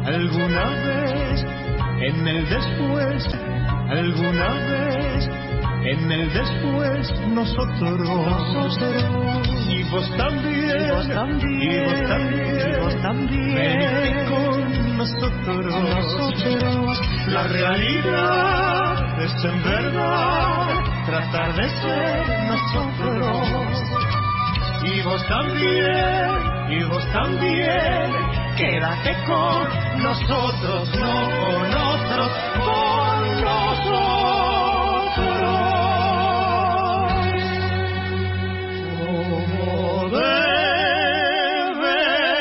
alguna vez en el después, alguna vez En el después nosotros, nosotros y vos también, y vos también, y vos también, y vos también. Venite con nosotros, nosotros. La realidad es en verdad tratar de ser nosotros. Y vos también, y vos también. Quédate con nosotros, no con otros, con nosotros. Como debe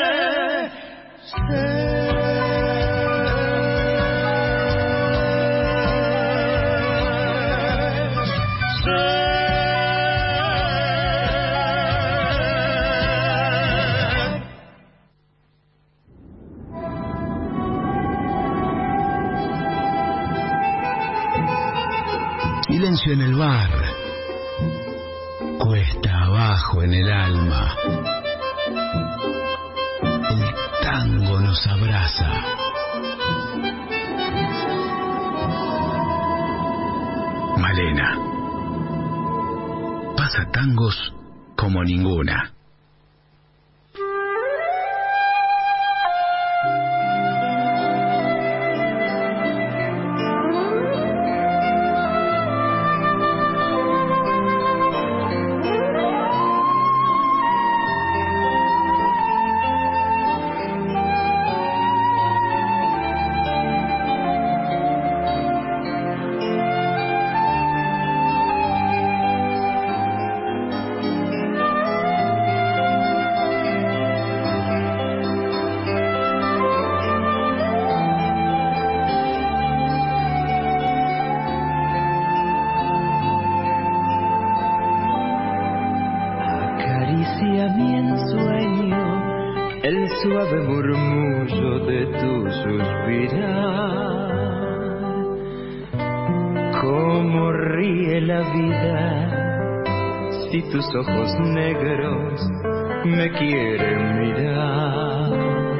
Silencio en el bar, cuesta abajo en el alma. El tango nos abraza. Malena pasa tangos como ninguna. Acaricia mi ensueño el suave murmullo de tu suspirar. Cómo ríe la vida si tus ojos negros me quieren mirar.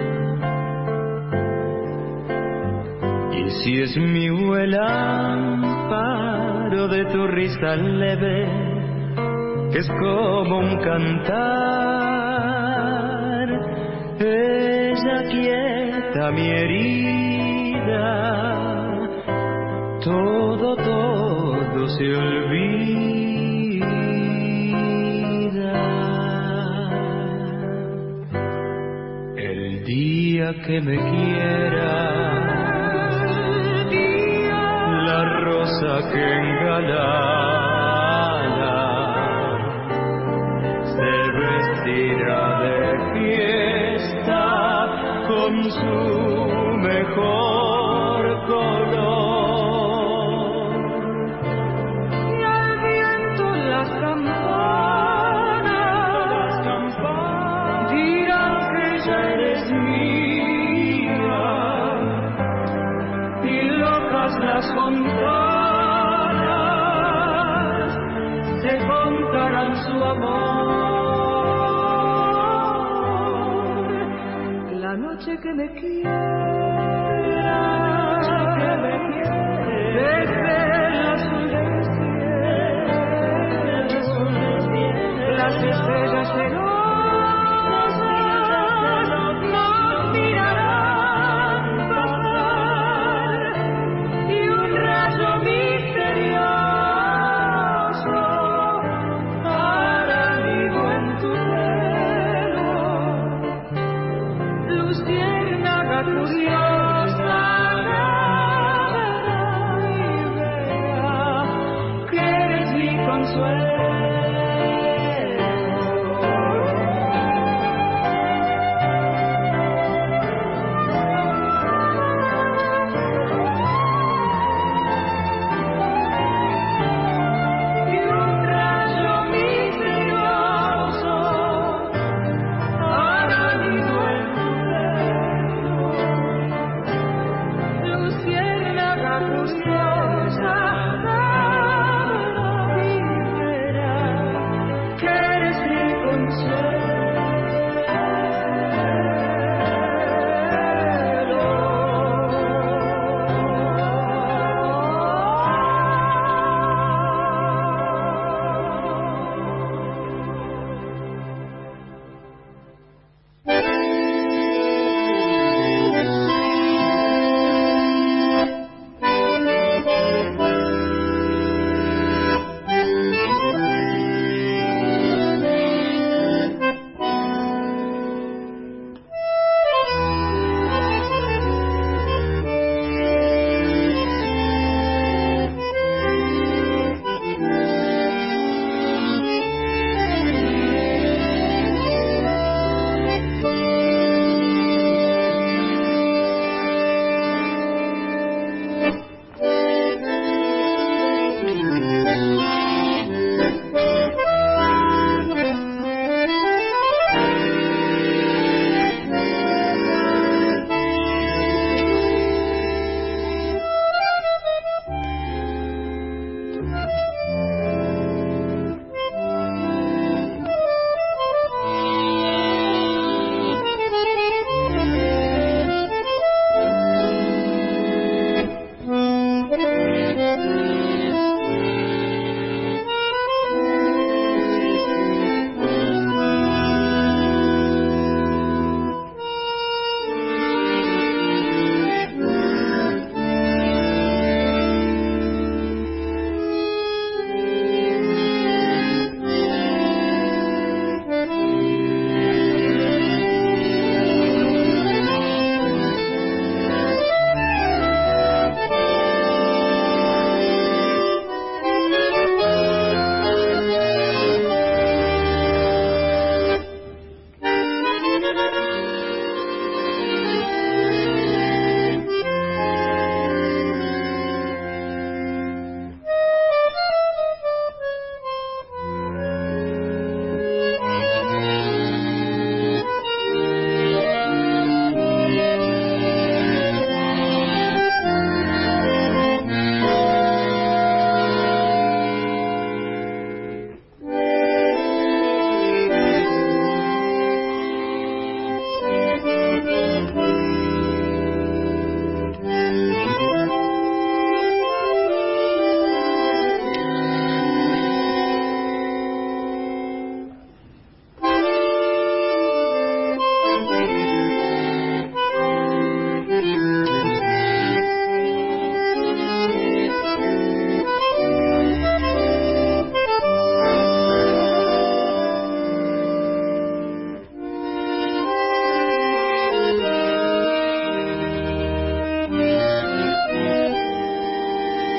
Y si es mi el amparo de tu risa leve, que es como un cantar, ella quieta mi herida, todo, todo se olvida. El día que me quiera, la rosa que engalana se vestirá de fiesta con su mejor color. Y al viento las campanas, campanas dirán que ya eres mía, y locas las fontanas te contarán su amor. La noche que me quiera, que me quiere, desde el azul del cielo, las estrellas celosas nos mirarán pasar, y un rayo misterioso hará nido en tu pelo. Luciérnaga curiosa, y vea que eres mi consuelo.